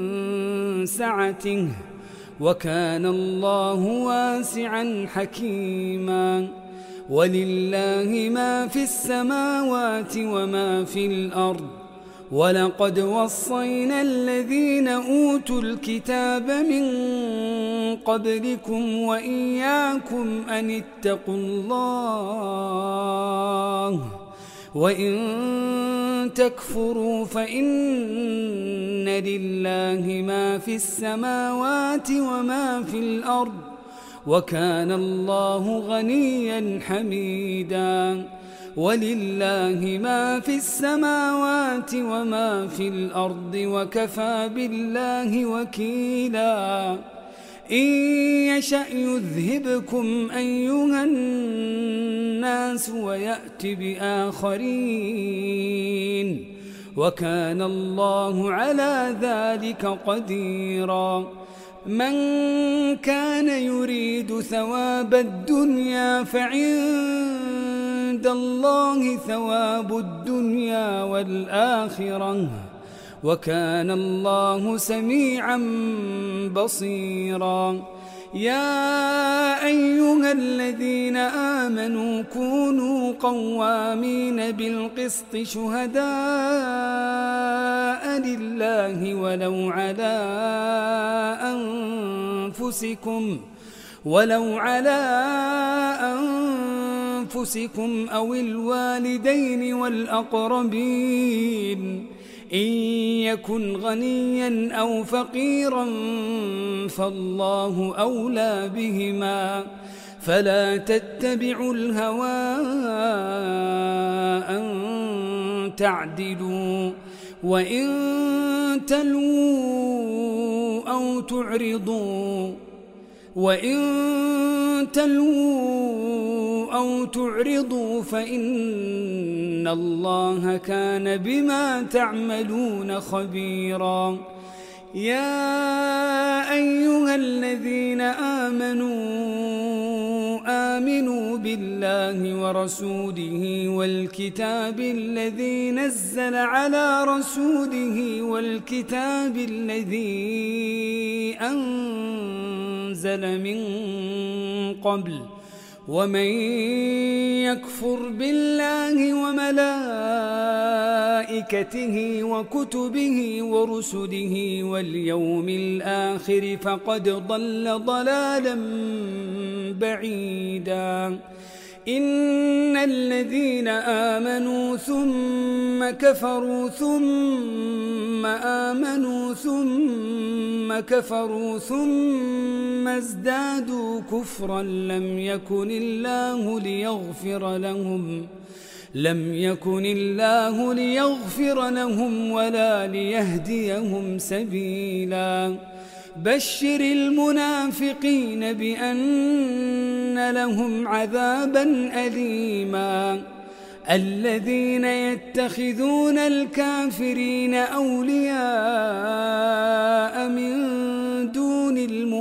سعته وكان الله واسعا حكيما. ولله ما في السماوات وما في الأرض. ولقد وصينا الذين أوتوا الكتاب من قبلكم وإياكم أن اتقوا الله وإن تكفروا فإن لله ما في السماوات وما في الأرض وكان الله غنيا حميدا. ولله ما في السماوات وما في الأرض وكفى بالله وكيلا. إن يشأ يذهبكم أيها الناس ويأت بآخرين وكان الله على ذلك قديرا. من كان يريد ثواب الدنيا فعند الله ثواب الدنيا والآخرة وكان الله سميعا بصيرا. يا أيها الذين آمنوا كونوا قوامين بالقسط شهداء لله ولو على أنفسكم أو الوالدين والأقربين إن يكن غنيا أو فقيرا فالله أولى بهما فلا تتبعوا الهوى أن تعدلوا وإن تلووا أو تعرضوا فإن الله كان بما تعملون خبيرا. يا أيها الذين آمنوا بالله ورسوله والكتاب الذي نزل على رسوله والكتاب الذي أنزل من قبل ومن يكفر بالله وملائكته وكتبه ورسله واليوم الآخر فقد ضل ضلالا بعيدا. إن الذين آمنوا ثم كفروا ثم آمنوا ثم كفروا ثم ازدادوا كفرا لم يكن الله ليغفر لهم ولا ليهديهم سبيلا. بشر المنافقين بأن لهم عذابا أليما. الذين يتخذون الكافرين أولياء من دون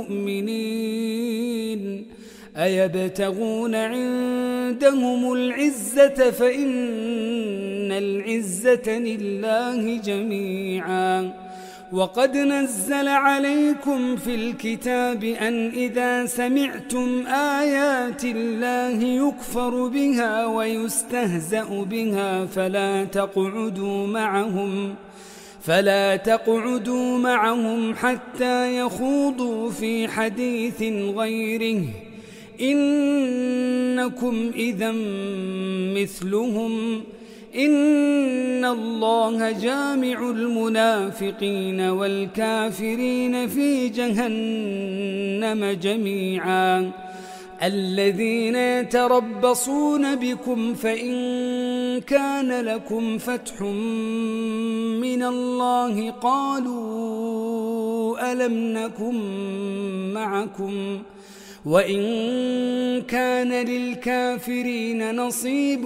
المؤمنين أيبتغون عندهم العزة فإن العزة لله جميعا. وقد نزل عليكم في الكتاب أن إذا سمعتم آيات الله يكفر بها ويستهزأ بها فلا تقعدوا معهم حتى يخوضوا في حديث غيره إنكم إذا مثلهم. إن الله جامع المنافقين والكافرين في جهنم جميعا. الذين يتربصون بكم فإن كان لكم فتح من الله قالوا ألم نكن معكم وإن كان للكافرين نصيب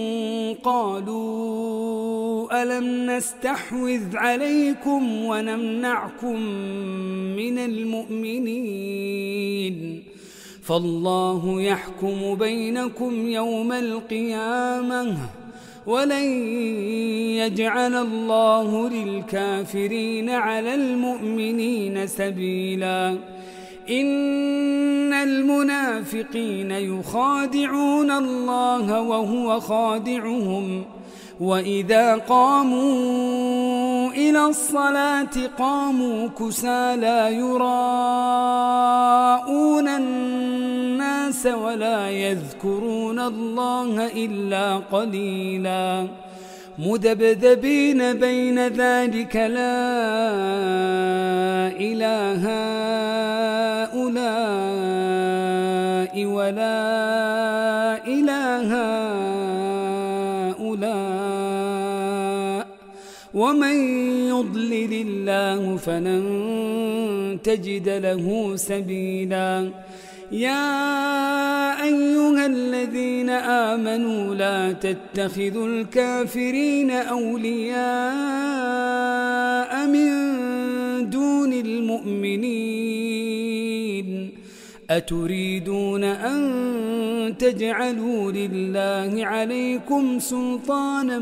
قالوا ألم نستحوذ عليكم ونمنعكم من المؤمنين فالله يحكم بينكم يوم القيامة ولن يجعل الله للكافرين على المؤمنين سبيلا. إن المنافقين يخادعون الله وهو خادعهم وإذا قاموا إلى الصلاة قاموا كسالى يراءون الناس ولا يذكرون الله إلا قليلا. مذبذبين بين ذلك لا إله هؤلاء ولا إله هؤلاء ومن يضلل الله فلن تجد له سبيلا. يا أيها الذين آمنوا لا تتخذوا الكافرين أولياء من دون المؤمنين أتريدون أن تجعلوا لله عليكم سلطانا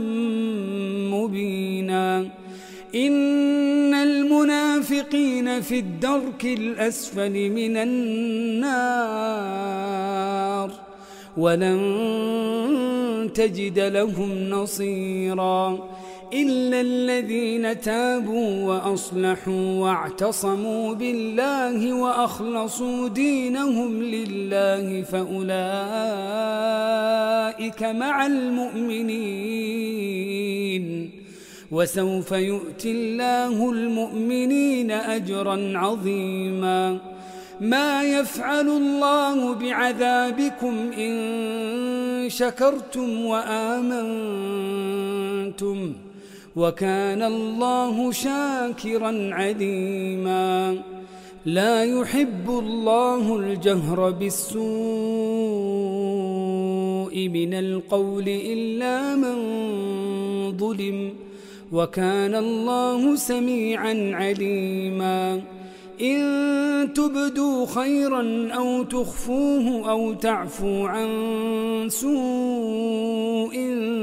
مبينا. إن المنافقين في الدرك الأسفل من النار ولن تجد لهم نصيرا إلا الذين تابوا وأصلحوا واعتصموا بالله وأخلصوا دينهم لله فأولئك مع المؤمنين وسوف يؤتي الله المؤمنين أجرا عظيما. ما يفعل الله بعذابكم إن شكرتم وآمنتم أنتم وكان الله شاكرا عليما. لا يحب الله الجهر بالسوء من القول إلا من ظلم وكان الله سميعا عليما. إن تبدوا خيرا أو تخفوه أو تعفو عن سوء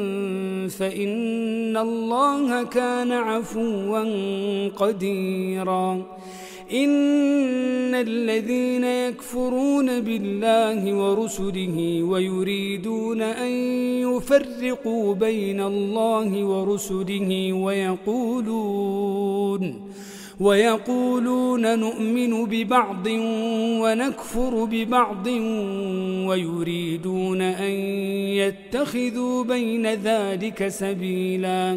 فإن الله كان عفوا قديرا. إن الذين يكفرون بالله ورسله ويريدون أن يفرقوا بين الله ورسله ويقولون نؤمن ببعض ونكفر ببعض ويريدون أن يتخذوا بين ذلك سبيلا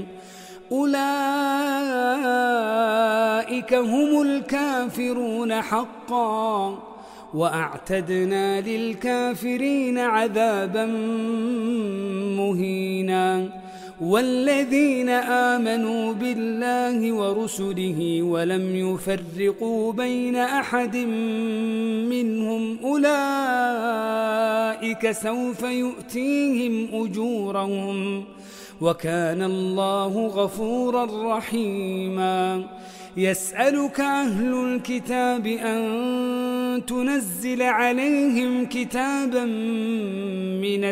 أولئك هم الكافرون حقا وأعتدنا للكافرين عذابا مهينا. والذين آمنوا بالله ورسله ولم يفرقوا بين أحد منهم أولئك سوف يؤتيهم أجورهم وكان الله غفورا رحيما. يسألك أهل الكتاب أن تنزل عليهم كتابا من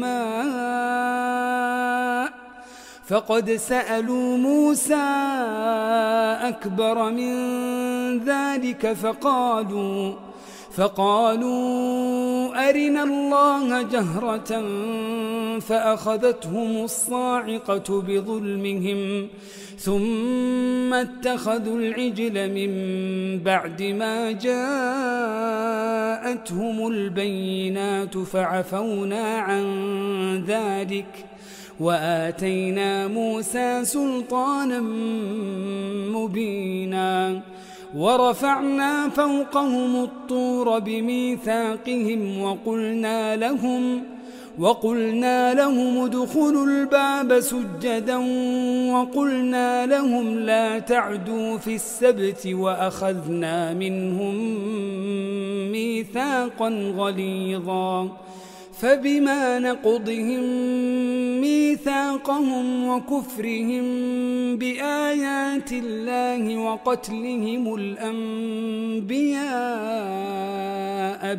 السماء فقد سألوا موسى أكبر من ذلك فقالوا أرنا الله جهرة فأخذتهم الصاعقة بظلمهم ثم اتخذوا العجل من بعد ما جاءتهم البينات فعفونا عن ذلك وآتينا موسى سلطانا مبينا. ورفعنا فوقهم الطور بميثاقهم وقلنا لهم ادخلوا الباب سجدا وقلنا لهم لا تعدوا في السبت وأخذنا منهم ميثاقا غليظا. فبما نقضهم ميثاقهم وكفرهم بآيات الله وقتلهم الأنبياء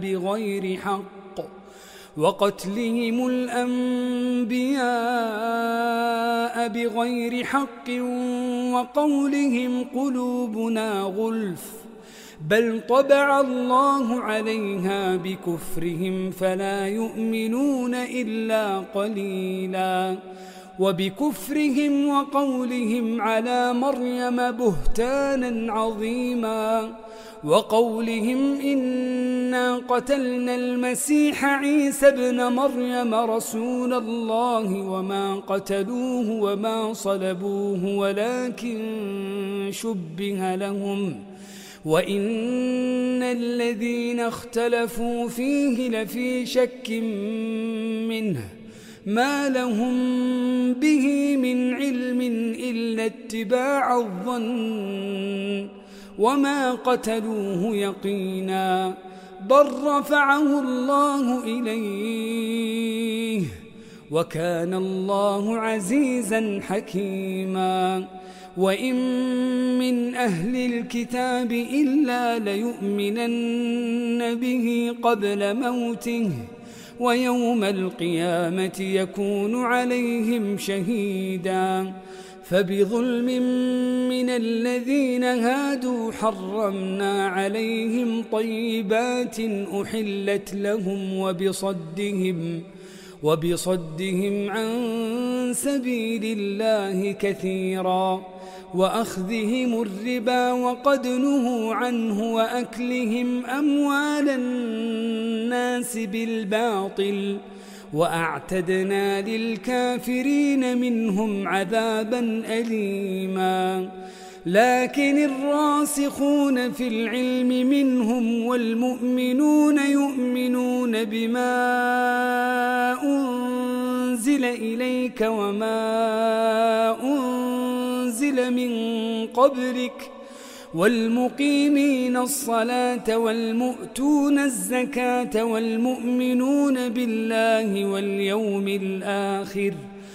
بغير حق وقولهم قلوبنا غلف بل طبع الله عليها بكفرهم فلا يؤمنون إلا قليلا. وبكفرهم وقولهم على مريم بهتانا عظيما وقولهم إنا قتلنا المسيح عيسى ابن مريم رسول الله وما قتلوه وما صلبوه ولكن شبه لهم وإن الذين اختلفوا فيه لفي شك منه ما لهم به من علم إلا اتباع الظن وما قتلوه يقينا بل رفعه الله إليه وكان الله عزيزا حكيما. وإن من أهل الكتاب إلا ليؤمنن به قبل موته ويوم القيامة يكون عليهم شهيدا. فبظلم من الذين هادوا حرمنا عليهم طيبات أحلت لهم وبصدهم عن سبيل الله كثيرا وأخذهم الربا وقد نهوا عنه وأكلهم أموال الناس بالباطل وأعتدنا للكافرين منهم عذابا أليما. لكن الراسخون في العلم منهم والمؤمنون يؤمنون بما أنزل أنزل إليك وما أنزل من قبلك والمقيمين الصلاة والمؤتون الزكاة والمؤمنون بالله واليوم الآخر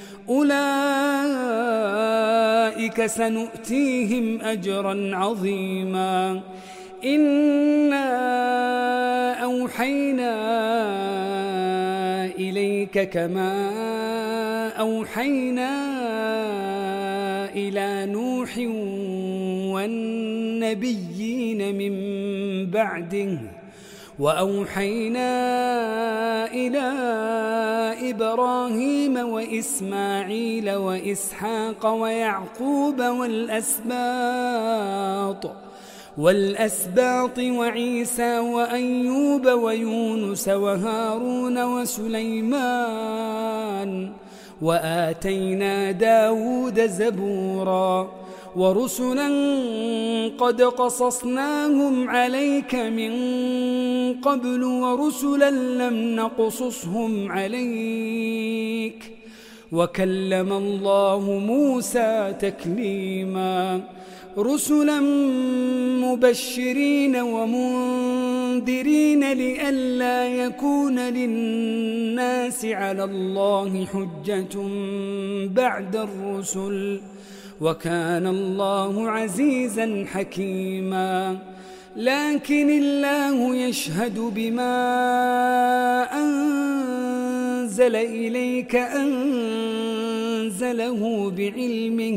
أولئك سنؤتيهم أجرا عظيما إنا أوحينا إليك كما أوحينا إلى نوح والنبيين من بعده وأوحينا إلى إبراهيم وإسماعيل وإسحاق ويعقوب والأسباط وعيسى وأيوب ويونس وهارون وسليمان وآتينا داود زبورا ورسلا قد قصصناهم عليك من قبل ورسلا لم نقصصهم عليك وكلم الله موسى تكليما رسلا مبشرين ومنذرين لئلا يكون للناس على الله حجة بعد الرسل وكان الله عزيزا حكيما لكن الله يشهد بما أنزل إليك أنزله بعلمه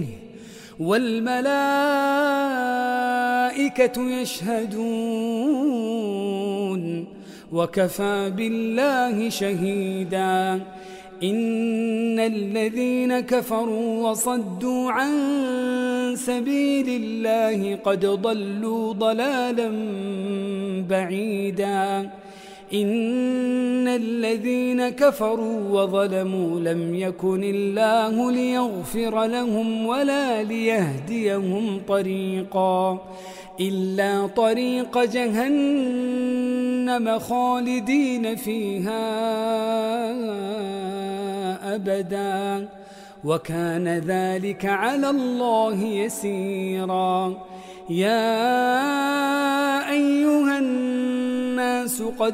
والملائكة يشهدون وكفى بالله شهيدا إن الذين كفروا وصدوا عن سبيل الله قد ضلوا ضلالا بعيدا إن الذين كفروا وظلموا لم يكن الله ليغفر لهم ولا ليهديهم طريقا إلا طريق جهنم خالدين فيها أبدا وكان ذلك على الله يسيرا يا أيها الناس قد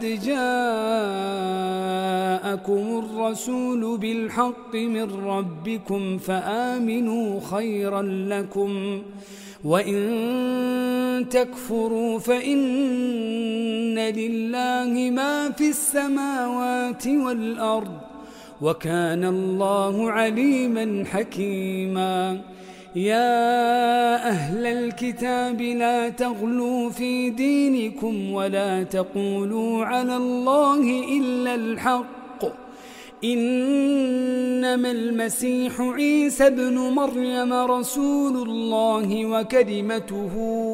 جاءكم الرسول بالحق من ربكم فآمنوا خيرا لكم وإن تكفروا فإن لله ما في السماوات والأرض وكان الله عليما حكيما يا أهل الكتاب لا تغلوا في دينكم ولا تقولوا على الله إلا الحق إنما المسيح عيسى ابن مريم رسول الله وكلمته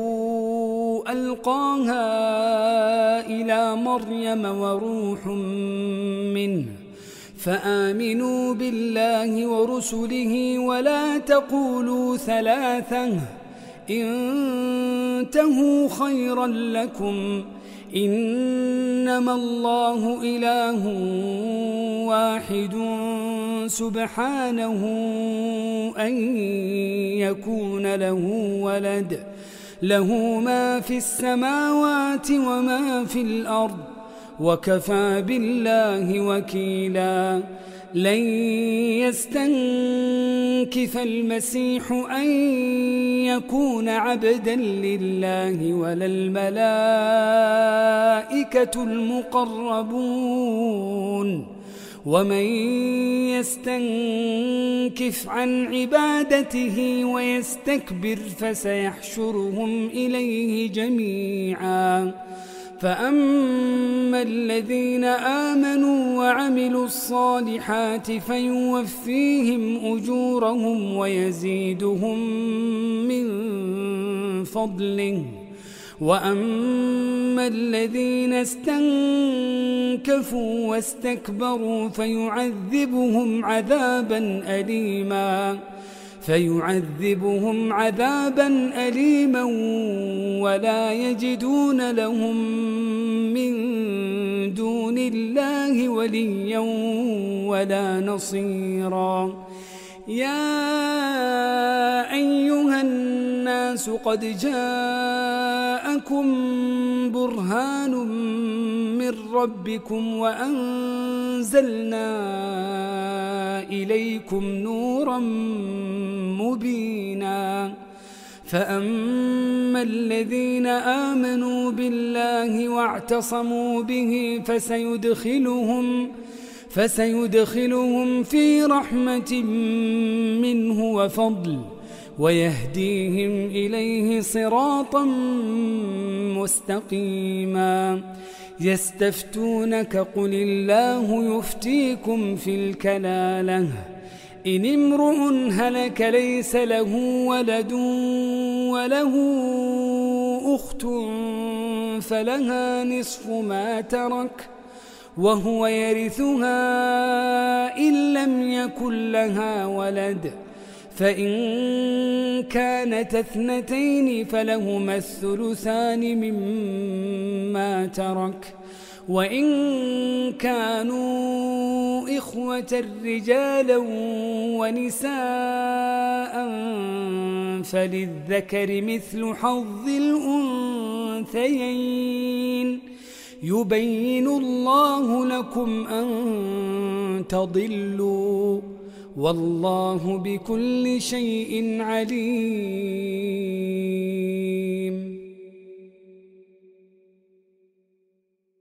ألقاها إلى مريم وروح منه فآمنوا بالله ورسله ولا تقولوا ثلاثة انتهوا خيرا لكم إنما الله إله واحد سبحانه أن يكون له ولد له ما في السماوات وما في الأرض وكفى بالله وكيلا لن يستنكف المسيح أن يكون عبدا لله ولا الملائكة المقربون ومن يستنكف عن عبادته ويستكبر فسيحشرهم إليه جميعا فأما الذين آمنوا وعملوا الصالحات فيوفيهم أجورهم ويزيدهم من فضله وأما الذين استنكفوا واستكبروا فيعذبهم عذابا أليما ولا يجدون لهم من دون الله وليا ولا نصيرا. يا أيها الناس قد جاءكم برهان من ربكم وأنزلنا إليكم نورا مبينا. فأما الذين آمنوا بالله واعتصموا به فسيدخلهم في رحمة منه وفضل ويهديهم إليه صراطا مستقيما. يستفتونك قل الله يفتيكم في الكلالة إن امرؤ هلك ليس له ولد وله أخت فلها نصف ما ترك وهو يرثها إن لم يكن لها ولد، فإن كانت اثنتين فلهما الثلثان مما ترك، وإن كانوا إخوة رجالا ونساء فللذكر مثل حظ الأنثيين. يبين الله لكم أن تضلوا والله بكل شيء عليم.